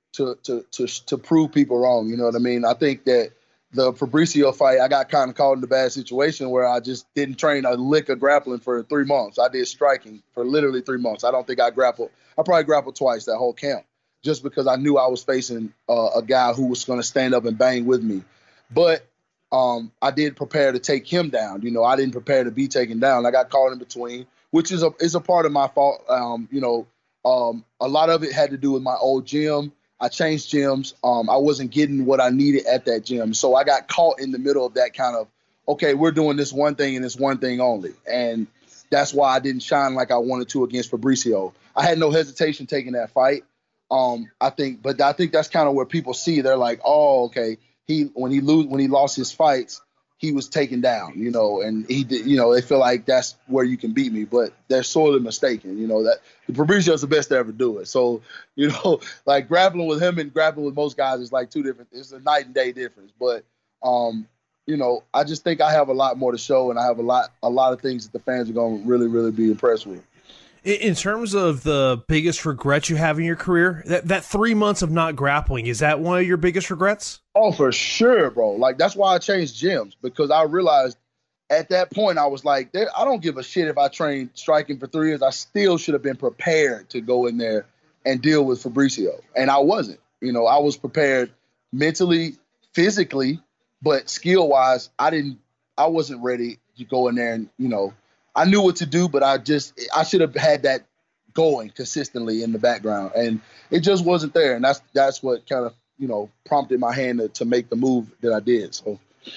to prove people wrong. You know what I mean? I think that the Fabricio fight, I got kind of caught in a bad situation where I just didn't train a lick of grappling for 3 months. I did striking for literally 3 months. I don't think I grappled. I probably grappled twice that whole camp, just because I knew I was facing a guy who was going to stand up and bang with me. But I did prepare to take him down. I didn't prepare to be taken down. I got caught in between, which is a part of my fault. A lot of it had to do with my old gym. I changed gyms. I wasn't getting what I needed at that gym. So I got caught in the middle of that kind of, okay, we're doing this one thing and this one thing only. And that's why I didn't shine like I wanted to against Fabricio. I had no hesitation taking that fight. I think that's kind of where people see, they're like, oh, okay, when he lost his fights, he was taken down, and he did, they feel like that's where you can beat me, but they're sorely mistaken, that Fabricio is the best to ever do it. So, like grappling with him and grappling with most guys is like two different, it's a night and day difference. But, I just think I have a lot more to show, and I have a lot of things that the fans are going to really, really be impressed with. In terms of the biggest regrets you have in your career, that 3 months of not grappling, is that one of your biggest regrets? Oh, for sure, bro. Like, that's why I changed gyms, because I realized at that point I was like, I don't give a shit if I trained striking for 3 years. I still should have been prepared to go in there and deal with Fabricio. And I wasn't. I was prepared mentally, physically, but skill-wise, I wasn't ready to go in there and, I knew what to do, but I should have had that going consistently in the background, and it just wasn't there. And that's what kind of, prompted my hand to make the move that I did. So,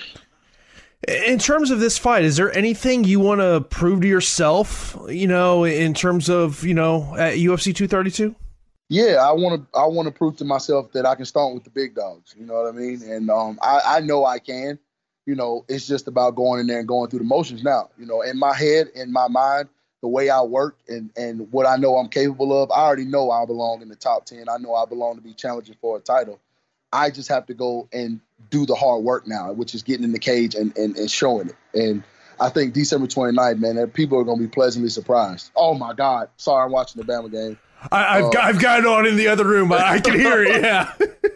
in terms of this fight, is there anything you want to prove to yourself, in terms of, at UFC 232? Yeah, I want to prove to myself that I can start with the big dogs. You know what I mean? And I know I can. It's just about going in there and going through the motions now. In my head, in my mind, the way I work and what I know I'm capable of, I already know I belong in the top 10. I know I belong to be challenging for a title. I just have to go and do the hard work now, which is getting in the cage and showing it. And I think December 29th, man, people are going to be pleasantly surprised. Oh, my God. Sorry, I'm watching the Bama game. I've got it on in the other room. I can hear it, yeah.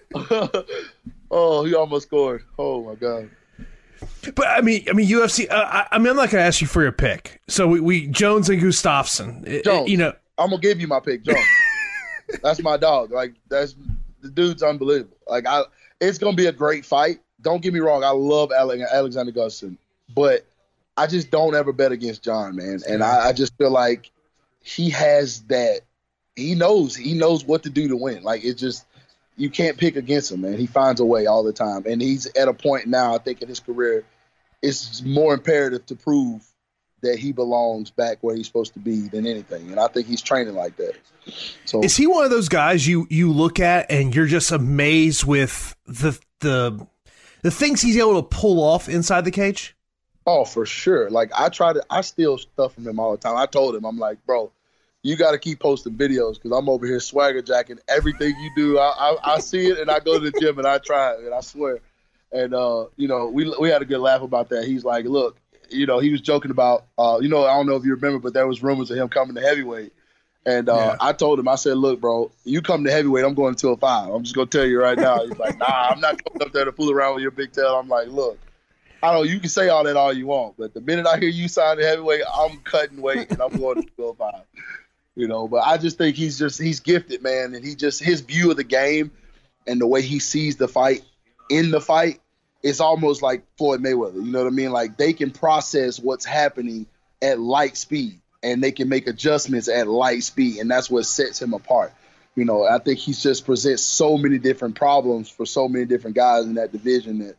Oh, he almost scored. Oh, my God. But I mean, UFC. I'm not going to ask you for your pick. So we Jones and Gustafsson. Jones. I'm gonna give you my pick, Jones. That's my dog. Like the dude's unbelievable. Like it's gonna be a great fight. Don't get me wrong. I love Alexander Gustafsson, but I just don't ever bet against John, man. And I just feel like he has that. He knows what to do to win. Like it's just. You can't pick against him, man. He finds a way all the time. And he's at a point now, I think, in his career, it's more imperative to prove that he belongs back where he's supposed to be than anything. And I think he's training like that. So, is he one of those guys you look at and you're just amazed with the things he's able to pull off inside the cage? Oh, for sure. Like, I steal stuff from him all the time. I told him, I'm like, bro, you got to keep posting videos because I'm over here swagger jacking everything you do. I see it, and I go to the gym, and I try it, and I swear. And, we had a good laugh about that. He's like, look, he was joking about, I don't know if you remember, but there was rumors of him coming to heavyweight. And I told him, I said, look, bro, you come to heavyweight, I'm going to 205. I'm just going to tell you right now. He's like, nah, I'm not coming up there to fool around with your big tail. I'm like, look, you can say all that all you want, but the minute I hear you sign to heavyweight, I'm cutting weight, and I'm going to 205. But I just think he's gifted, man. And his view of the game and the way he sees the fight in the fight, it's almost like Floyd Mayweather. You know what I mean? Like they can process what's happening at light speed and they can make adjustments at light speed. And that's what sets him apart. I think he just presents so many different problems for so many different guys in that division that,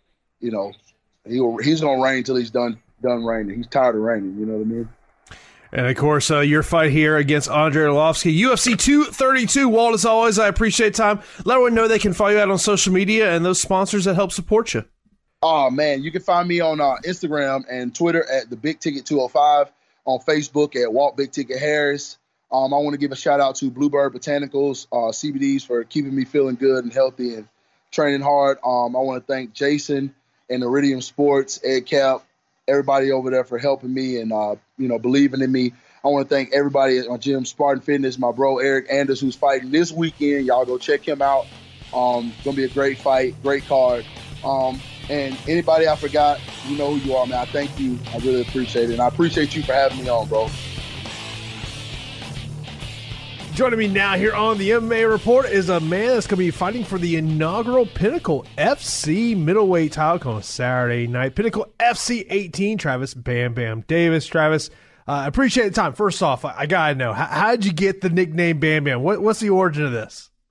he's going to reign until he's done reigning. He's tired of reigning. You know what I mean? And, of course, your fight here against Andrei Arlovski, UFC 232. Walt, as always, I appreciate time. Let everyone know they can follow you out on social media and those sponsors that help support you. Oh, man, you can find me on Instagram and Twitter at the Big Ticket 205, on Facebook at Walt Big Ticket Harris. I want to give a shout-out to Bluebird Botanicals, CBDs, for keeping me feeling good and healthy and training hard. I want to thank Jason and Iridium Sports, Ed Cap, everybody over there for helping me and, believing in me. I want to thank everybody at my gym, Spartan Fitness, my bro, Eric Anders, who's fighting this weekend. Y'all go check him out. Going to be a great fight, great card. And anybody I forgot, you know who you are, man. I thank you. I really appreciate it. And I appreciate you for having me on, bro. Joining me now here on the MMA Report is a man that's going to be fighting for the inaugural Pinnacle FC middleweight title on Saturday night. Pinnacle FC 18, Travis Bam Bam Davis. Travis, I appreciate the time. First off, I got to know, how did you get the nickname Bam Bam? What's the origin of this?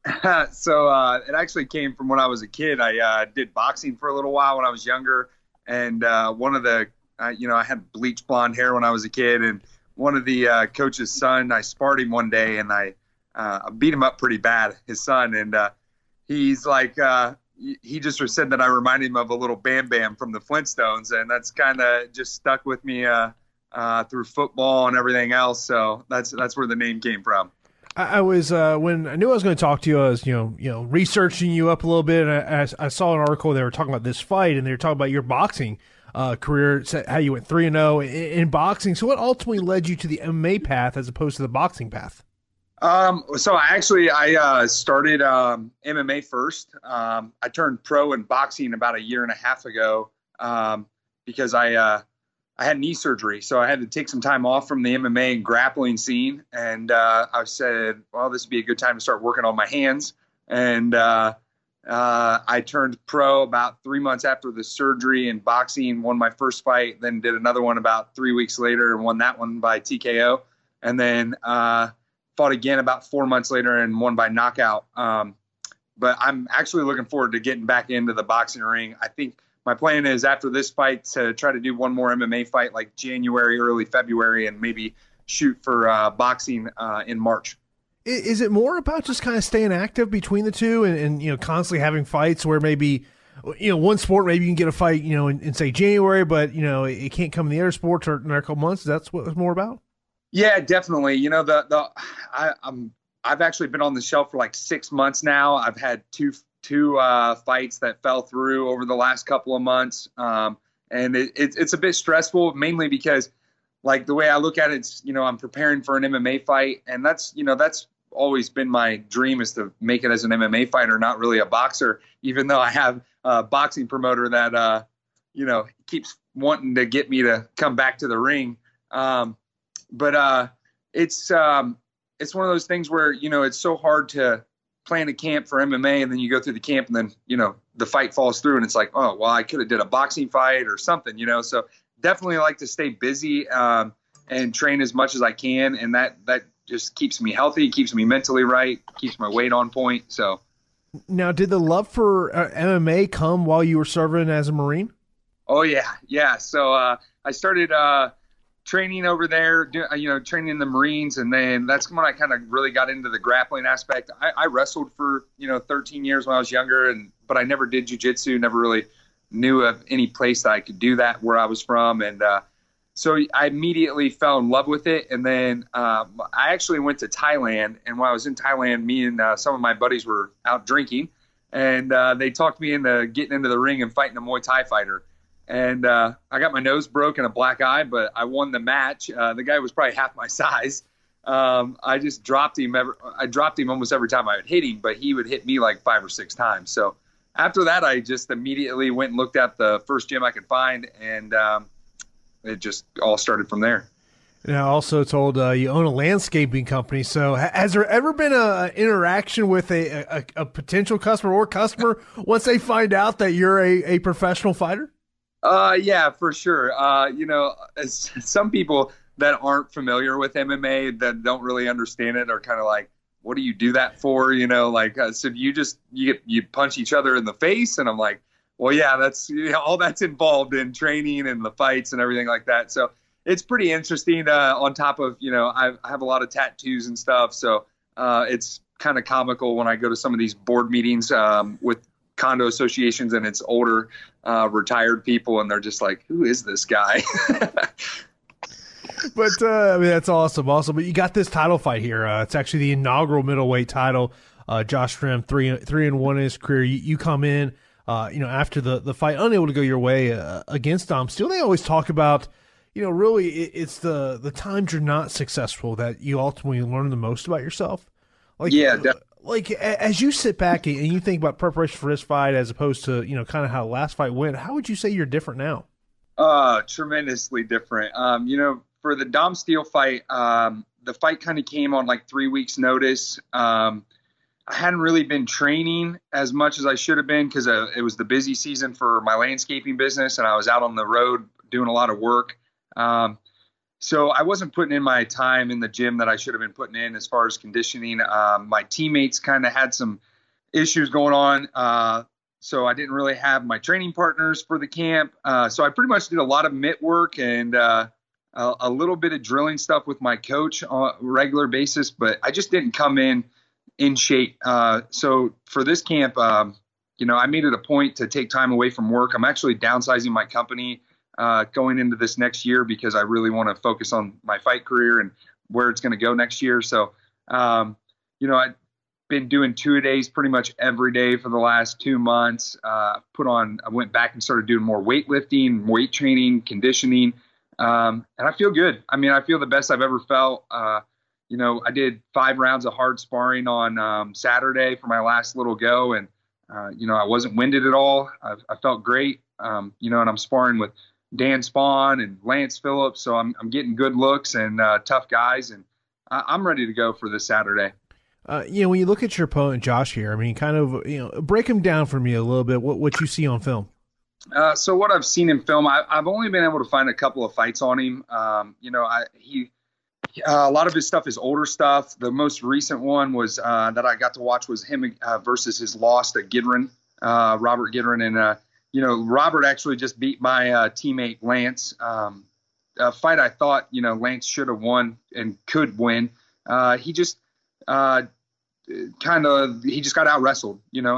So it actually came from when I was a kid. I did boxing for a little while when I was younger, and one of the, I had bleach blonde hair when I was a kid, and one of the coach's son, I sparred him one day, and I beat him up pretty bad, his son, and he's like, he just said that I reminded him of a little Bam Bam from the Flintstones, and that's kind of just stuck with me through football and everything else. So that's where the name came from. I was when I knew I was going to talk to you, I was researching you up a little bit, and I saw an article they were talking about this fight, and they were talking about your boxing career, how you went 3-0 in boxing. So what ultimately led you to the MMA path as opposed to the boxing path? So I started MMA first. I turned pro in boxing about a year and a half ago because I had knee surgery, so I had to take some time off from the MMA and grappling scene. And I said, well, this would be a good time to start working on my hands. And I turned pro about 3 months after the surgery in boxing, won my first fight, then did another one about 3 weeks later and won that one by TKO. And then fought again about 4 months later and won by knockout. But I'm actually looking forward to getting back into the boxing ring. I think my plan is after this fight to try to do one more MMA fight like January, early February, and maybe shoot for boxing in March. Is it more about just kind of staying active between the two and constantly having fights where maybe, one sport, maybe you can get a fight, in say January, but, it can't come in the other sports or in a couple months? That's what it's more about? Yeah, definitely. I've actually been on the shelf for like 6 months now. I've had two fights that fell through over the last couple of months. And it's a bit stressful, mainly because like the way I look at it, it's, I'm preparing for an MMA fight, and that's always been my dream, is to make it as an MMA fighter, not really a boxer, even though I have a boxing promoter that, keeps wanting to get me to come back to the ring. But it's one of those things where, it's so hard to plan a camp for MMA, and then you go through the camp, and then, the fight falls through, and it's like, oh, well, I could have did a boxing fight or something, so definitely like to stay busy and train as much as I can. And that just keeps me healthy, keeps me mentally right, keeps my weight on point. So now, did the love for MMA come while you were serving as a Marine? Oh yeah. Yeah. So I started training over there, training in the Marines. And then that's when I kind of really got into the grappling aspect. I wrestled for, 13 years when I was younger, but I never did jiu-jitsu, never really knew of any place that I could do that where I was from. And so I immediately fell in love with it. And then I actually went to Thailand. And while I was in Thailand, me and some of my buddies were out drinking. And they talked me into getting into the ring and fighting a Muay Thai fighter. And I got my nose broke and a black eye, but I won the match. The guy was probably half my size. I just dropped him. I dropped him almost every time I would hit him, but he would hit me like 5 or 6 times. So after that, I just immediately went and looked at the first gym I could find, and it just all started from there. Now, also told you own a landscaping company. So has there ever been an interaction with a potential customer or customer once they find out that you're a professional fighter? Yeah, for sure. Some people that aren't familiar with MMA, that don't really understand it, are kind of like, what do you do that for? So you punch each other in the face? And I'm like, well, yeah, that's all that's involved in training and the fights and everything like that. So it's pretty interesting. On top of, I have a lot of tattoos and stuff. So it's kind of comical when I go to some of these board meetings with condo associations, and it's older retired people, and they're just like, who is this guy? But that's awesome. But you got this title fight here. It's actually the inaugural middleweight title. Josh Strimm, 3-1 in his career. You come in, after the fight, unable to go your way against Dom Steele. They always talk about, really it's the times you're not successful that you ultimately learn the most about yourself. As you sit back and you think about preparation for this fight as opposed to, kind of how the last fight went, how would you say you're different now? Tremendously different. For the Dom Steele fight, the fight kind of came on like 3 weeks notice. I hadn't really been training as much as I should have been because it was the busy season for my landscaping business, and I was out on the road doing a lot of work. So I wasn't putting in my time in the gym that I should have been putting in as far as conditioning. My teammates kind of had some issues going on. So I didn't really have my training partners for the camp. So I pretty much did a lot of mitt work and a little bit of drilling stuff with my coach on a regular basis, but I just didn't come in shape. So for this camp, I made it a point to take time away from work. I'm actually downsizing my company going into this next year because I really want to focus on my fight career and where it's going to go next year. So, I've been doing 2-a-days pretty much every day for the last 2 months. I went back and started doing more weightlifting, weight training, conditioning. And I feel good. I mean, I feel the best I've ever felt. I did 5 rounds of hard sparring on Saturday for my last little go. And, I wasn't winded at all. I felt great. And I'm sparring with Dan Spawn and Lance Phillips. So I'm getting good looks and tough guys. And I'm ready to go for this Saturday. When you look at your opponent, Josh, here, I mean, kind of, break him down for me a little bit, what you see on film. So what I've seen in film, I've only been able to find a couple of fights on him. A lot of his stuff is older stuff. The most recent one was that I got to watch was him versus his loss to Gidron, Robert Gidron. And, Robert actually just beat my teammate Lance. A fight I thought, Lance should have won and could win. He just got out wrestled,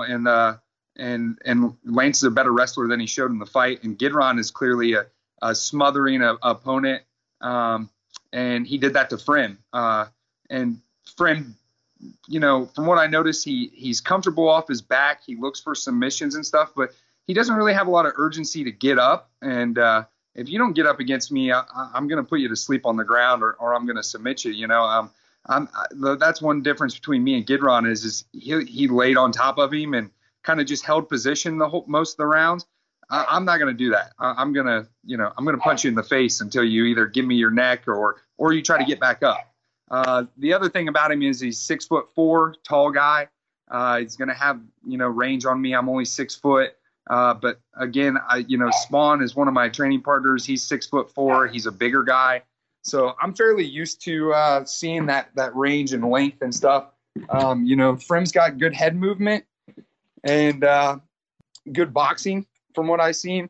and Lance is a better wrestler than he showed in the fight. And Gidron is clearly a smothering opponent. And he did that to Frem. And Frem, from what I noticed, he's comfortable off his back. He looks for submissions and stuff, but he doesn't really have a lot of urgency to get up. And if you don't get up against me, I'm going to put you to sleep on the ground or I'm going to submit you, that's one difference between me and Gidron is he laid on top of him and kind of just held position most of the rounds. I'm not going to do that. I'm going to punch you in the face until you either give me your neck or you try to get back up. The other thing about him is he's 6'4", tall guy. He's going to have, range on me. I'm only 6 foot. But again, Spawn is one of my training partners. He's 6'4". He's a bigger guy. So I'm fairly used to seeing that range and length and stuff. Frem's got good head movement and good boxing from what I've seen.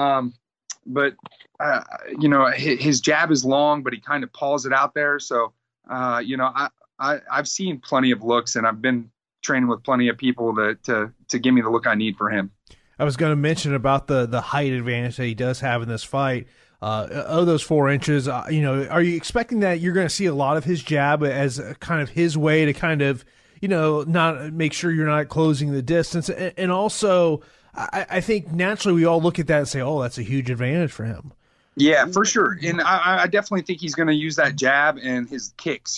But his jab is long, but he kind of paws it out there. So, I've seen plenty of looks and I've been training with plenty of people to give me the look I need for him. I was going to mention about the height advantage that he does have in this fight. Of those 4 inches, are you expecting that you're going to see a lot of his jab as kind of his way to kind of, not make sure you're not closing the distance? And also, I think naturally we all look at that and say, oh, that's a huge advantage for him. Yeah, for sure. And I definitely think he's going to use that jab and his kicks.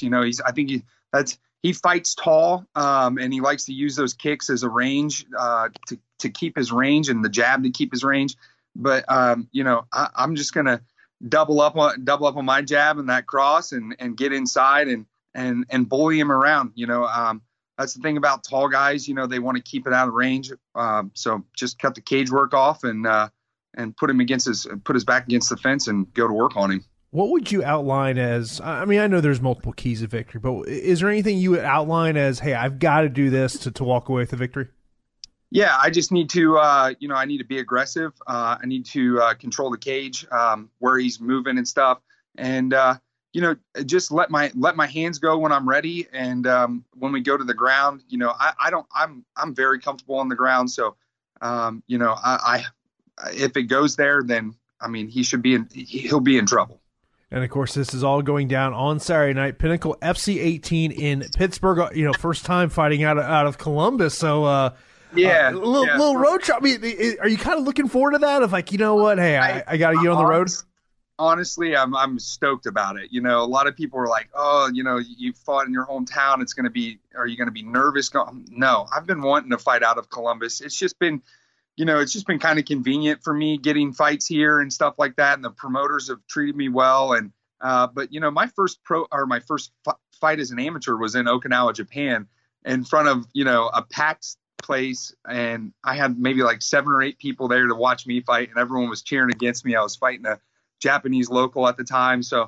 He fights tall, and he likes to use those kicks as a range to keep his range and the jab to keep his range. But I'm just going to double up on my jab and that cross and get inside and bully him around. That's the thing about tall guys. They want to keep it out of range. So just cut the cage work off and put his back against the fence and go to work on him. What would you outline as, I mean, I know there's multiple keys of victory, but is there anything you would outline as, hey, I've got to do this to walk away with the victory? Yeah, I just need to, I need to be aggressive. I need to control the cage where he's moving and stuff. And, just let my hands go when I'm ready. And when we go to the ground, I'm very comfortable on the ground. So, if it goes there, then, I mean, he'll be in trouble. And of course, this is all going down on Saturday night. Pinnacle FC 18 in Pittsburgh. First time fighting out of Columbus. So, a little road trip. I mean, are you kind of looking forward to that? Of like, you know what? Hey, I got to get on the road. Honestly, I'm stoked about it. A lot of people are like, oh, you fought in your hometown. Are you going to be nervous? No, I've been wanting to fight out of Columbus. It's just been kind of convenient for me getting fights here and stuff like that. And the promoters have treated me well. And, but my first fight as an amateur was in Okinawa, Japan, in front of, a packed place. And I had maybe like 7 or 8 people there to watch me fight, and everyone was cheering against me. I was fighting a Japanese local at the time. So,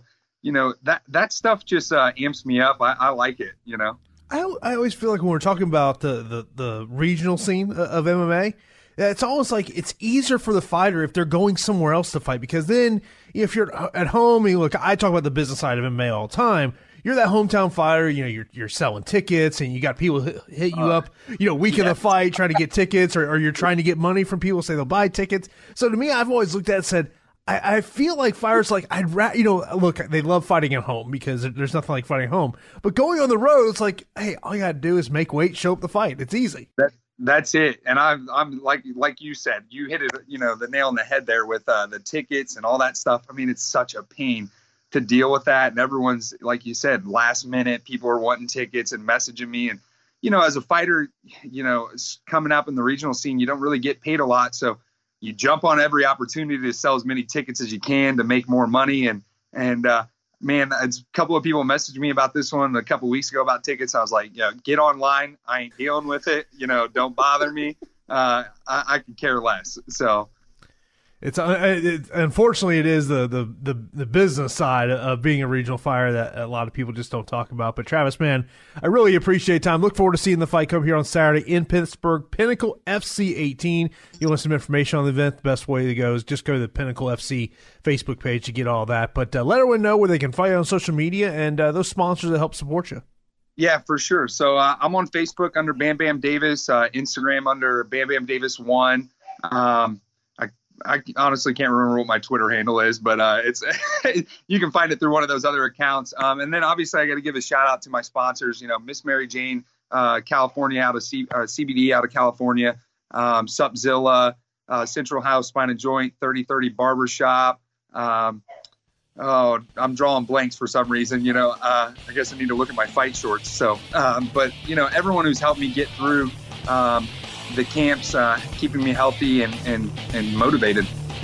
that stuff just amps me up. I like it, I always feel like when we're talking about the regional scene of MMA, it's almost like it's easier for the fighter if they're going somewhere else to fight, because then if you're at home, I talk about the business side of MMA all the time. You're that hometown fighter, you're selling tickets and you got people hit you up, week of the fight trying to get tickets, or you're trying to get money from people, say they'll buy tickets. So to me, I've always looked at it and said, I feel like fighters, like look, they love fighting at home because there's nothing like fighting at home, but going on the road, it's like, hey, all you got to do is make weight, show up the fight. It's easy. That's it. And I'm like you said, you hit it, the nail on the head there with the tickets and all that stuff. I mean, it's such a pain to deal with that. And everyone's, like you said, last minute, people are wanting tickets and messaging me. And, as a fighter, coming up in the regional scene, you don't really get paid a lot. So you jump on every opportunity to sell as many tickets as you can to make more money. And man, a couple of people messaged me about this one a couple of weeks ago about tickets. I was like, get online. I ain't dealing with it. Don't bother me. I could care less. So it's unfortunately it is the business side of being a regional fighter that a lot of people just don't talk about. But Travis, man, I really appreciate time. Look forward to seeing the fight come here on Saturday in Pittsburgh, Pinnacle FC 18. You want some information on the event? The best way to go is just go to the Pinnacle FC Facebook page to get all that. But let everyone know where they can find you on social media and those sponsors that help support you. Yeah, for sure. So I'm on Facebook under Bam Bam Davis, Instagram under Bam Bam Davis 1. I honestly can't remember what my Twitter handle is, but it's you can find it through one of those other accounts. And then obviously I got to give a shout out to my sponsors, Miss Mary Jane, California, out of CBD out of California, Supzilla, Central House Spine and Joint, 3030 Barbershop. I'm drawing blanks for some reason, I guess I need to look at my fight shorts. So, but everyone who's helped me get through, the camps, keeping me healthy and motivated.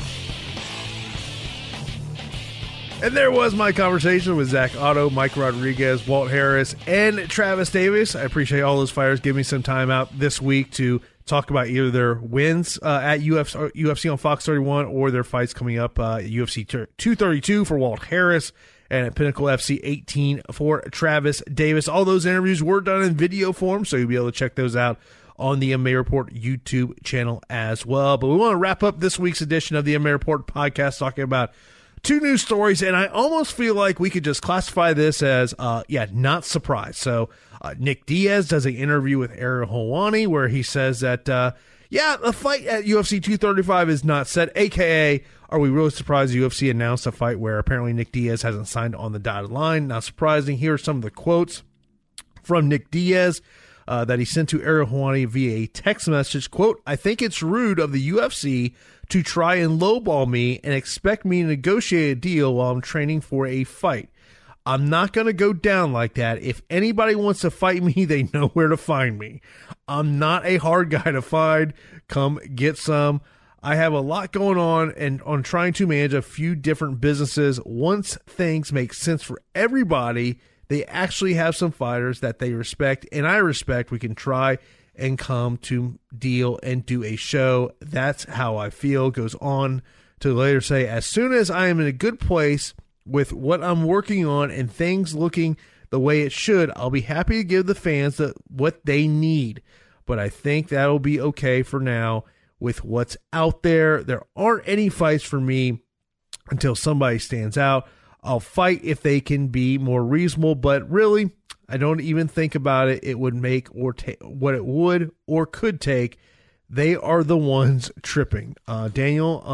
And there was my conversation with Zach Otto, Mike Rodriguez, Walt Harris, and Travis Davis. I appreciate all those fighters giving me some time out this week to talk about either their wins at UFC on Fox 31 or their fights coming up, UFC 232 for Walt Harris and at Pinnacle FC 18 for Travis Davis. All those interviews were done in video form, so you'll be able to check those out on the MMA Report YouTube channel as well. But we want to wrap up this week's edition of the MMA Report podcast talking about two news stories, and I almost feel like we could just classify this as, not surprised. So Nick Diaz does an interview with Ariel Helwani where he says that, the fight at UFC 235 is not set, a.k.a. are we really surprised the UFC announced a fight where apparently Nick Diaz hasn't signed on the dotted line? Not surprising. Here are some of the quotes from Nick Diaz that he sent to Ariel Helwani via a text message. Quote, I think it's rude of the UFC to try and lowball me and expect me to negotiate a deal while I'm training for a fight. I'm not going to go down like that. If anybody wants to fight me, they know where to find me. I'm not a hard guy to find. Come get some. I have a lot going on and on trying to manage a few different businesses. Once things make sense for everybody, they actually have some fighters that they respect, and I respect. We can try and come to deal and do a show. That's how I feel. Goes on to later say, as soon as I am in a good place with what I'm working on and things looking the way it should, I'll be happy to give the fans what they need. But I think that'll be okay for now with what's out there. There aren't any fights for me until somebody stands out. I'll fight if they can be more reasonable, but really, I don't even think about it. It would make or take what it would or could take. They are the ones tripping. Daniel,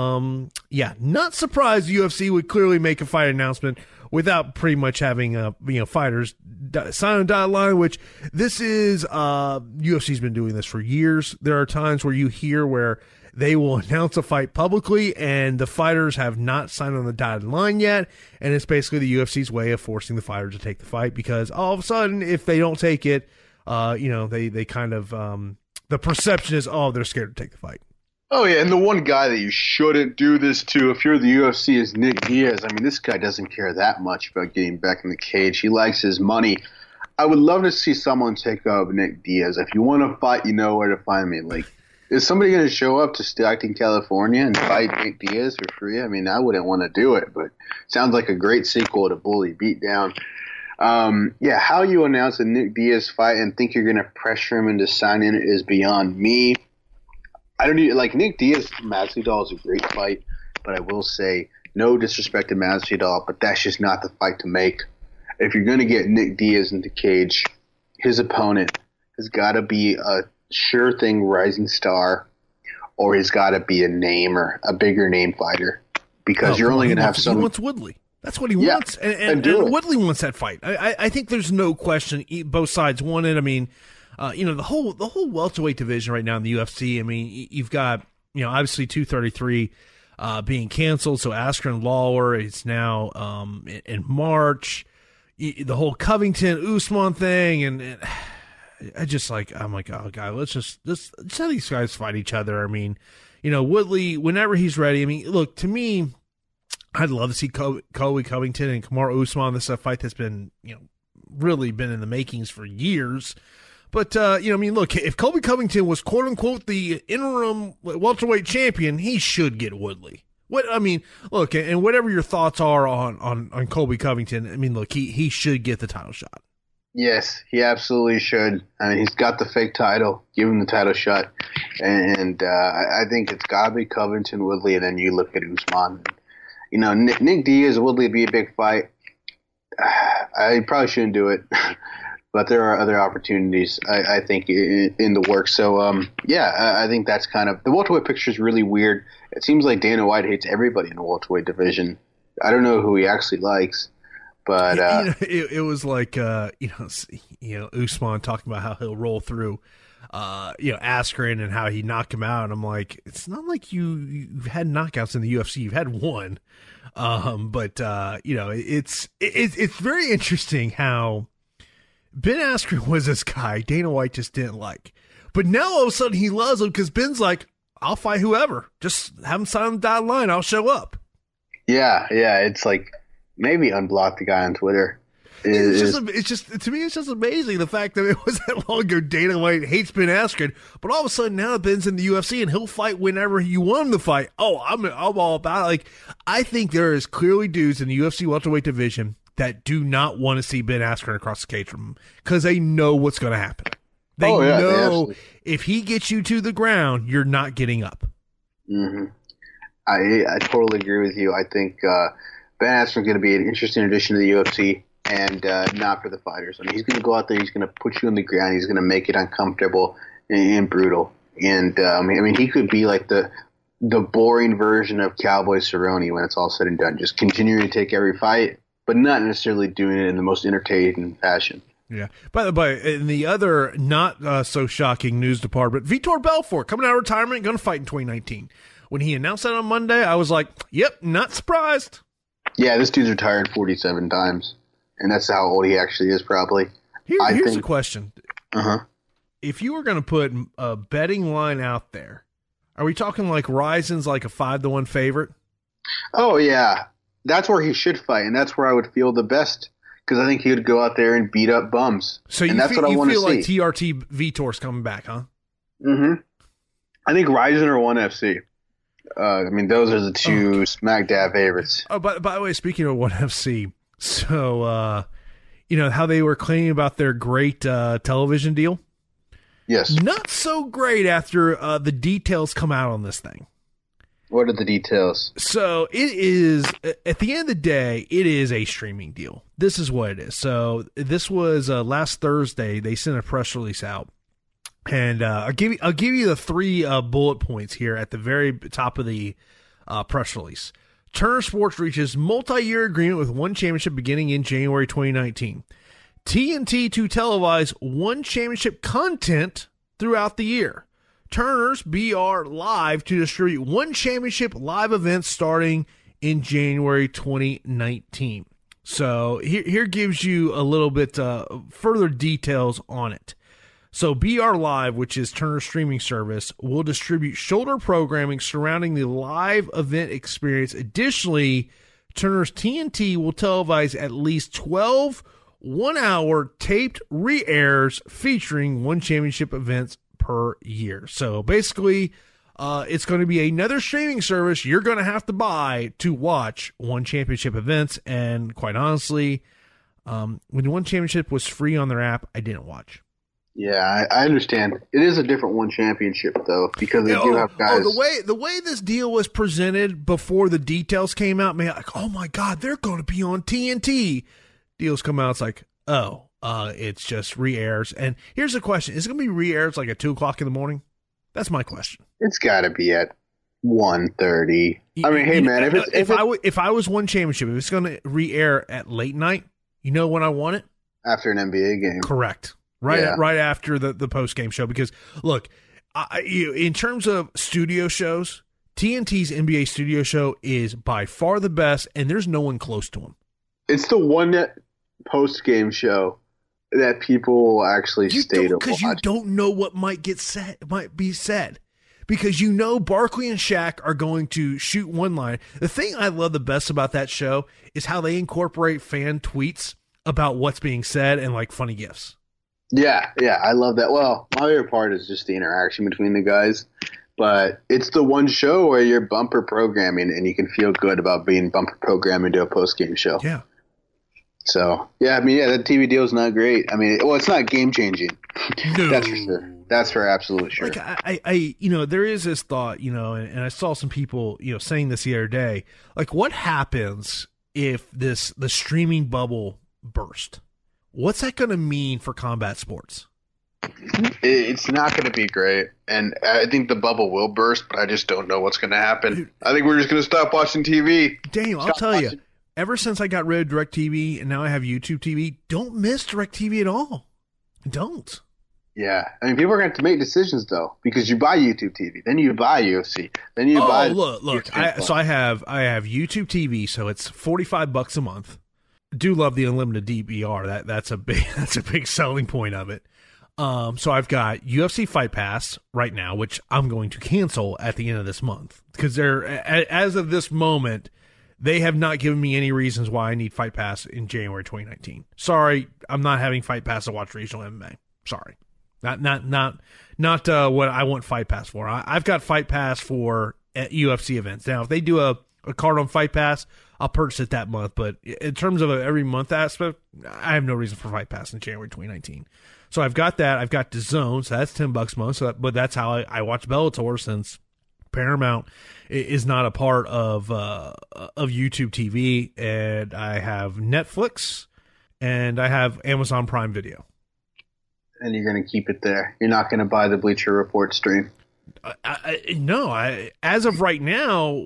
not surprised UFC would clearly make a fight announcement without pretty much having fighters sign a dotted line, which this is UFC's been doing this for years. There are times where you hear where they will announce a fight publicly and the fighters have not signed on the dotted line yet, and it's basically the UFC's way of forcing the fighter to take the fight, because all of a sudden, if they don't take it, they kind of the perception is, they're scared to take the fight. Oh, yeah, and the one guy that you shouldn't do this to if you're the UFC is Nick Diaz. I mean, this guy doesn't care that much about getting back in the cage. He likes his money. I would love to see someone take up Nick Diaz. If you want to fight, you know where to find me. Like, Is somebody going to show up to Stockton, California and fight Nick Diaz for free? I mean, I wouldn't want to do it, but sounds like a great sequel to Bully Beatdown. How you announce a Nick Diaz fight and think you're going to pressure him into signing it is beyond me. I don't need Nick Diaz Masvidal is a great fight, but I will say no disrespect to Masvidal, but that's just not the fight to make. If you're going to get Nick Diaz into cage, his opponent has got to be a sure thing rising star, or he's got to be a name or a bigger name fighter, because you're only going to have some. He wants Woodley. That's what he wants, and Woodley wants that fight. I think there's no question both sides want it. I mean, the whole welterweight division right now in the UFC. I mean, you've got obviously 233 being canceled, so Askren Lawler is now in March. The whole Covington Usman thing, and I just I'm like, oh god, let's just have these guys fight each other. I mean, Woodley whenever he's ready. I mean, look, to me, I'd love to see Colby Covington and Kamaru Usman. This is a fight that's been really been in the makings for years. But I mean, look, if Colby Covington was quote unquote the interim welterweight champion, he should get Woodley. Look, and whatever your thoughts are on Colby Covington, I mean, look, he should get the title shot. Yes, he absolutely should. I mean, he's got the fake title. Give him the title shot. And I think it's got to be Covington, Woodley, and then you look at Usman. Nick Diaz, Woodley would be a big fight. I probably shouldn't do it. But there are other opportunities, I think, in the works. So, I think that's kind of – the welterweight picture is really weird. It seems like Dana White hates everybody in the welterweight division. I don't know who he actually likes. But it was like Usman talking about how he'll roll through Askren and how he knocked him out. And I'm like, it's not like you've had knockouts in the UFC. You've had one. It's very interesting how Ben Askren was this guy Dana White just didn't like. But now all of a sudden he loves him because Ben's like, I'll fight whoever. Just have him sign on the dotted line. I'll show up. Yeah. It's like, maybe unblock the guy on Twitter. It's just to me, it's just amazing the fact that it wasn't that long ago Dana White hates Ben Askren, but all of a sudden now Ben's in the UFC and he'll fight whenever you want him to fight. Oh, I'm all about it. Like, I think there is clearly dudes in the UFC welterweight division that do not want to see Ben Askren across the cage from him because they know what's going to happen. They know if he gets you to the ground, you're not getting up. Mm-hmm. I totally agree with you. I think Ben Askren's going to be an interesting addition to the UFC, and not for the fighters. I mean, he's going to go out there, he's going to put you on the ground, he's going to make it uncomfortable and brutal. And he could be like the boring version of Cowboy Cerrone when it's all said and done, just continuing to take every fight, but not necessarily doing it in the most entertaining fashion. Yeah. By the way, in the other not so shocking news department, Vitor Belfort coming out of retirement, going to fight in 2019. When he announced that on Monday, I was like, yep, not surprised. Yeah, this dude's retired 47 times, and that's how old he actually is probably. Here's a question. Uh-huh. If you were going to put a betting line out there, are we talking like Risen's like a 5-1 favorite? Oh, yeah. That's where he should fight, and that's where I would feel the best, because I think he would go out there and beat up bums. So and that's what I want to see. Like TRT Vitor's coming back, huh? Mm-hmm. I think Risen or ONE FC. Those are the two smack dab favorites. Oh, by the way, speaking of ONE FC, so how they were claiming about their great television deal? Yes. Not so great after the details come out on this thing. What are the details? So it is, at the end of the day, it is a streaming deal. This is what it is. So this was last Thursday. They sent a press release out. And I'll give you the 3 bullet points here at the very top of the press release. Turner Sports reaches multi-year agreement with ONE Championship beginning in January 2019. TNT to televise ONE Championship content throughout the year. Turner's BR Live to distribute ONE Championship live events starting in January 2019. So here gives you a little bit further details on it. So BR Live, which is Turner's streaming service, will distribute shoulder programming surrounding the live event experience. Additionally, Turner's TNT will televise at least 12 one-hour taped re-airs featuring ONE Championship events per per year. So basically, it's going to be another streaming service you're going to have to buy to watch One Championship events. And quite honestly, when One Championship was free on their app, I didn't watch. Yeah, I understand. It is a different One Championship though, because they do have guys. The way this deal was presented before the details came out, man, like, oh my God, they're going to be on TNT. Deals come out, it's like, it's just re-airs. And here's the question: is it going to be re-airs like at 2:00 in the morning? That's my question. It's got to be at 1:30. I mean, hey man, if I was One Championship, if it's going to re-air at late night, you know when I want it? After an NBA game. Correct. Right after the post-game show. Because, look, in terms of studio shows, TNT's NBA studio show is by far the best, and there's no one close to him. It's the one post-game show that people will actually stay to watch. Because you don't know what might be said. Because you know Barkley and Shaq are going to shoot one line. The thing I love the best about that show is how they incorporate fan tweets about what's being said and, like, funny gifs. Yeah, I love that. Well, my favorite part is just the interaction between the guys. But it's the one show where you're bumper programming and you can feel good about being bumper programmed into a post-game show. Yeah. So, yeah, that TV deal is not great. I mean, it's not game-changing. No. That's for sure. That's for absolute sure. Like, I there is this thought, and I saw some people, saying this the other day. Like, what happens if the streaming bubble burst? What's that going to mean for combat sports? It's not going to be great. And I think the bubble will burst, but I just don't know what's going to happen. Dude, I think we're just going to stop watching TV. Damn, I'll tell you. Ever since I got rid of DirecTV and now I have YouTube TV, don't miss DirecTV at all. Don't. Yeah. I mean, people are going to have to make decisions, though, because you buy YouTube TV, then you buy UFC, then you buy... Look. So I have YouTube TV, so it's $45 a month. Do love the unlimited DVR. That's a big selling point of it. So I've got UFC Fight Pass right now, which I'm going to cancel at the end of this month because as of this moment, they have not given me any reasons why I need Fight Pass in January 2019. Sorry, I'm not having Fight Pass to watch regional MMA. Sorry, not what I want Fight Pass for. I've got Fight Pass for UFC events. Now, if they do a card on Fight Pass, I'll purchase it that month. But in terms of every month aspect, I have no reason for Fight Pass in January 2019. So I've got that. I've got DAZN, so that's $10 a month. But that's how I watch Bellator, since Paramount is not a part of YouTube TV. And I have Netflix, and I have Amazon Prime Video. And you're going to keep it there. You're not going to buy the Bleacher Report stream. No. As of right now,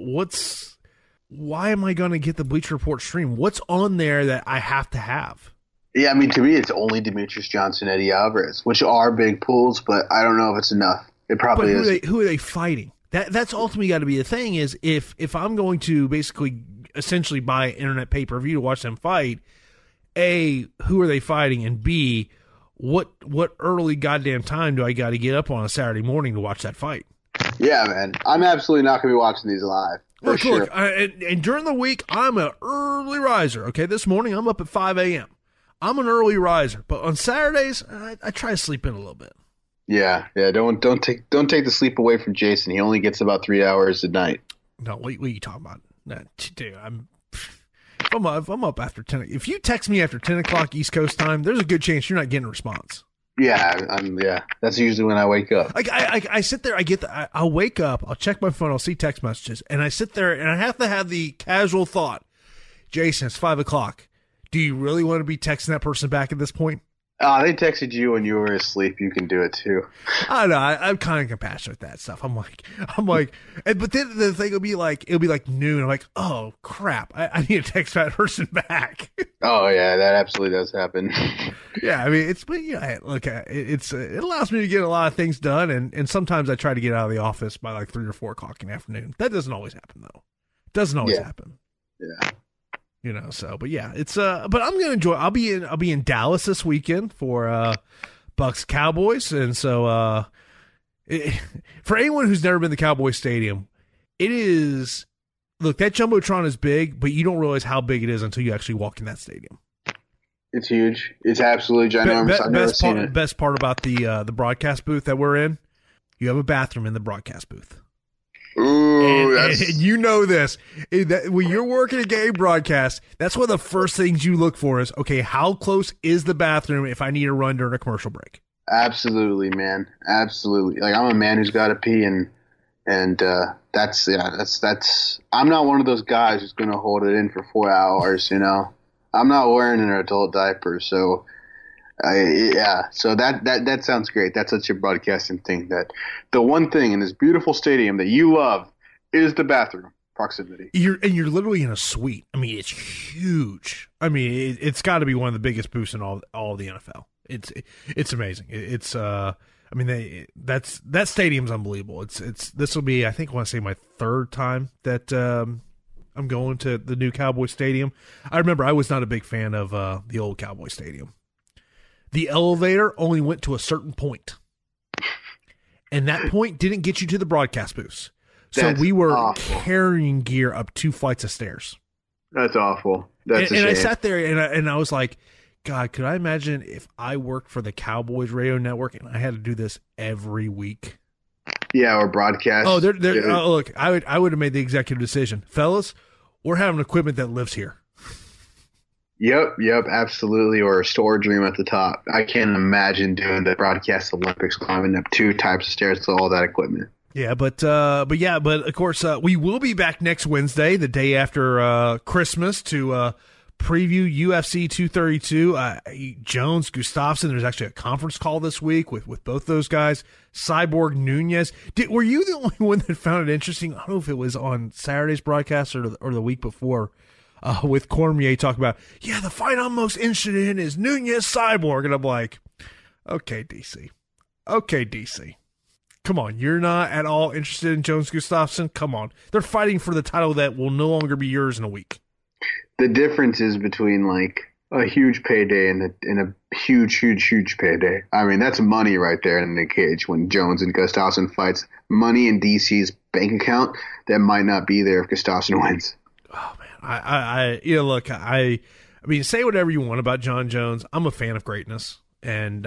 why am I going to get the Bleacher Report stream? What's on there that I have to have? Yeah, I mean, to me, it's only Demetrius Johnson, Eddie Alvarez, which are big pools, but I don't know if it's enough. It probably is. Who are they fighting? That's ultimately got to be the thing. Is if I'm going to basically essentially buy internet pay-per-view to watch them fight, A, who are they fighting, and B, what early goddamn time do I got to get up on a Saturday morning to watch that fight? Yeah, man, I'm absolutely not going to be watching these live. Look, and during the week, I'm an early riser. Okay, this morning I'm up at 5 a.m. I'm an early riser, but on Saturdays I try to sleep in a little bit. Yeah. Don't take the sleep away from Jason. He only gets about 3 hours a night. No, what are you talking about? Nah, dude, if I'm up after 10. If you text me after 10 o'clock East Coast time, there's a good chance you're not getting a response. Yeah, that's usually when I wake up. Like I sit there, I'll wake up, I'll check my phone, I'll see text messages, and I sit there and I have to have the casual thought, Jason, it's 5 o'clock. Do you really want to be texting that person back at this point? They texted you when you were asleep. You can do it too. I know. I'm kind of compassionate with that stuff. I'm like, but then the thing it'll be like noon. I'm like, oh crap, I need to text that person back. Oh yeah, that absolutely does happen. Yeah, I mean, it allows me to get a lot of things done, and sometimes I try to get out of the office by like 3 or 4 o'clock in the afternoon. That doesn't always happen though. Doesn't always happen. Yeah. But yeah, it's but I'm gonna enjoy. I'll be in Dallas this weekend for Bucks Cowboys, and so for anyone who's never been to Cowboys Stadium, it is. Look, that jumbotron is big, but you don't realize how big it is until you actually walk in that stadium. It's huge. It's absolutely ginormous. I've never seen it. Best part about the broadcast booth that we're in you have a bathroom in the broadcast booth. Ooh, and you know this. When you're working a game broadcast, that's one of the first things you look for is, okay, how close is the bathroom if I need to run during a commercial break? Absolutely, man. Absolutely. Like, I'm a man who's got to pee, and that's I'm not one of those guys who's going to hold it in for 4 hours, you know. I'm not wearing an adult diaper, so so that sounds great. That's such a broadcasting thing, that the one thing in this beautiful stadium that you love is the bathroom proximity. You're literally in a suite. I mean, it's huge. I mean, it's got to be one of the biggest booths in all of the NFL. It's amazing. That stadium's unbelievable. This will be, I think, I want to say my third time that I'm going to the new Cowboy Stadium. I remember I was not a big fan of the old Cowboy Stadium. The elevator only went to a certain point, and that point didn't get you to the broadcast booths. So we were awful. Carrying gear up 2 flights of stairs. That's awful. And I sat there and I was like, God, could I imagine if I worked for the Cowboys radio network and I had to do this every week? Yeah, or broadcast. Oh, look, I would have made the executive decision. Fellas, we're having equipment that lives here. Yep, absolutely. Or a storage room at the top. I can't imagine doing the broadcast Olympics, climbing up 2 types of stairs to all that equipment. Yeah, but of course, we will be back next Wednesday, the day after Christmas, to preview UFC 232. Jones, Gustafsson. There's actually a conference call this week with both those guys. Cyborg, Nunez. Were you the only one that found it interesting? I don't know if it was on Saturday's broadcast or the week before. With Cormier talking about, the fight I'm most interested in is Nunez Cyborg. And I'm like, okay, DC. Come on, you're not at all interested in Jones Gustafsson? Come on. They're fighting for the title that will no longer be yours in a week. The difference is between, like, a huge payday and a huge payday. I mean, that's money right there in the cage when Jones and Gustafsson fights. Money in DC's bank account that might not be there if Gustafsson wins. Oh, man. I mean, say whatever you want about John Jones. I'm a fan of greatness. And,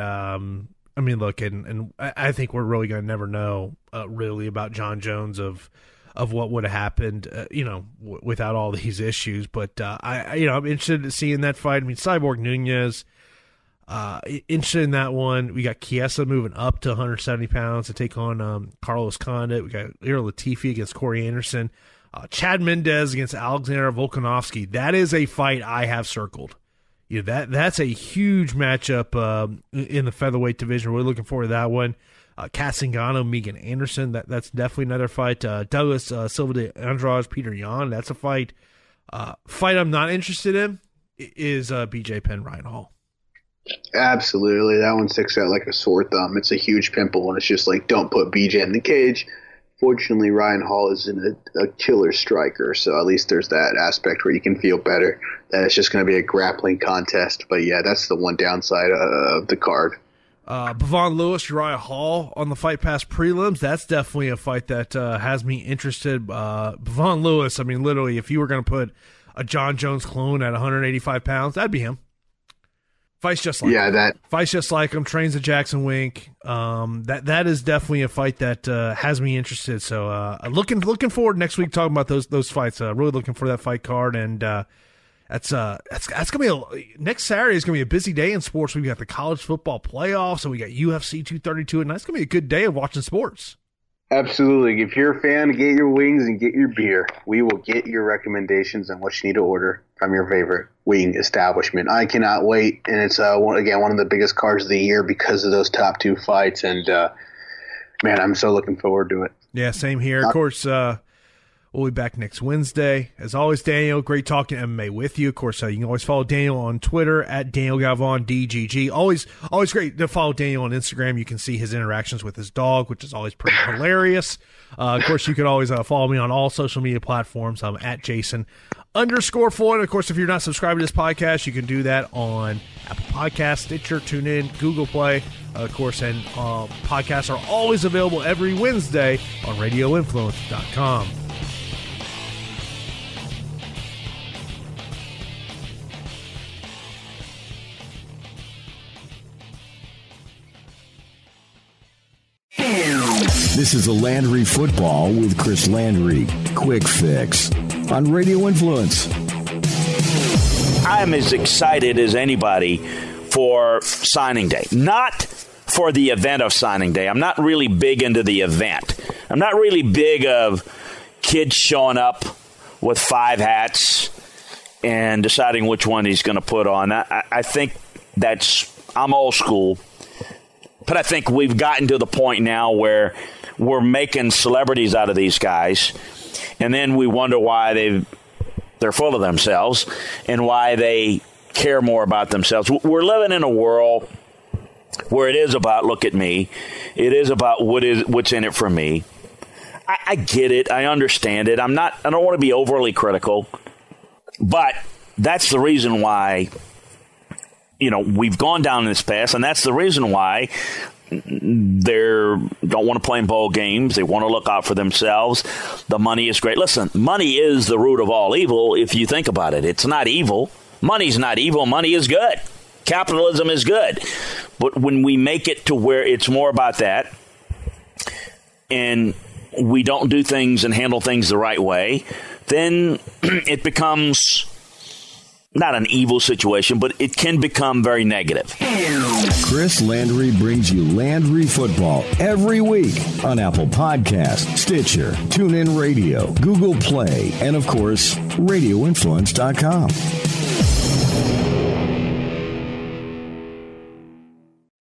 and I think we're really going to never know really about John Jones of what would have happened, without all these issues. But, I'm interested in seeing that fight. I mean, Cyborg Nunez, interested in that one. We got Chiesa moving up to 170 pounds to take on Carlos Condit. We got Ira Latifi against Corey Anderson. Chad Mendez against Alexander Volkanovski. That is a fight I have circled. That's a huge matchup in the featherweight division. We're looking forward to that one. Kat Zingano, Megan Anderson. That's definitely another fight. Douglas Silva de Andrade, Peter Yan. That's a fight. Fight I'm not interested in is BJ Penn, Ryan Hall. Absolutely. That one sticks out like a sore thumb. It's a huge pimple, and it's just like, don't put BJ in the cage. Fortunately, Ryan Hall is a killer striker, so at least there's that aspect where you can feel better that it's just going to be a grappling contest. But, yeah, that's the one downside of the card. Bevon Lewis, Uriah Hall on the Fight Pass prelims. That's definitely a fight that has me interested. Bevon Lewis, I mean, literally, if you were going to put a John Jones clone at 185 pounds, that'd be him. Fights just like him. Fights just like him. Trains at Jackson Wink. That is definitely a fight that has me interested. So looking forward next week talking about those fights. Really looking for that fight card, and that's gonna be next Saturday is gonna be a busy day in sports. We got the college football playoffs, so we got UFC 232, and that's gonna be a good day of watching sports. Absolutely. If you're a fan, get your wings and get your beer. We will get your recommendations on what you need to order from your favorite wing establishment. I cannot wait, and it's one of the biggest cards of the year because of those top 2 fights, and man, I'm so looking forward to it. Yeah, same here. Of course, we'll be back next Wednesday. As always, Daniel, great talking MMA with you. Of course, you can always follow Daniel on Twitter at Daniel Galvan DGG. Always great to follow Daniel on Instagram. You can see his interactions with his dog, which is always pretty hilarious. Of course, you can always follow me on all social media platforms. I'm at Jason_Floyd. Of course, if you're not subscribed to this podcast, you can do that on Apple Podcasts, Stitcher, TuneIn, Google Play. Of course, and podcasts are always available every Wednesday on RadioInfluence.com. Yeah. This is a Landry Football with Chris Landry. Quick Fix on Radio Influence. I'm as excited as anybody for signing day. Not for the event of signing day. I'm not really big into the event. I'm not really big of kids showing up with 5 hats and deciding which one he's going to put on. I think I'm old school. But I think we've gotten to the point now where we're making celebrities out of these guys, and then we wonder why they're full of themselves and why they care more about themselves. We're living in a world where it is about look at me. It is about what's in it for me. I get it. I understand it. I don't want to be overly critical, but that's the reason why, we've gone down this path, and that's the reason why they don't want to play in bowl games. They want to look out for themselves. The money is great. Listen, money is the root of all evil if you think about it. It's not evil. Money's not evil. Money is good. Capitalism is good. But when we make it to where it's more about that and we don't do things and handle things the right way, then it becomes not an evil situation, but it can become very negative. Chris Landry brings you Landry Football every week on Apple Podcasts, Stitcher, TuneIn Radio, Google Play, and of course, RadioInfluence.com.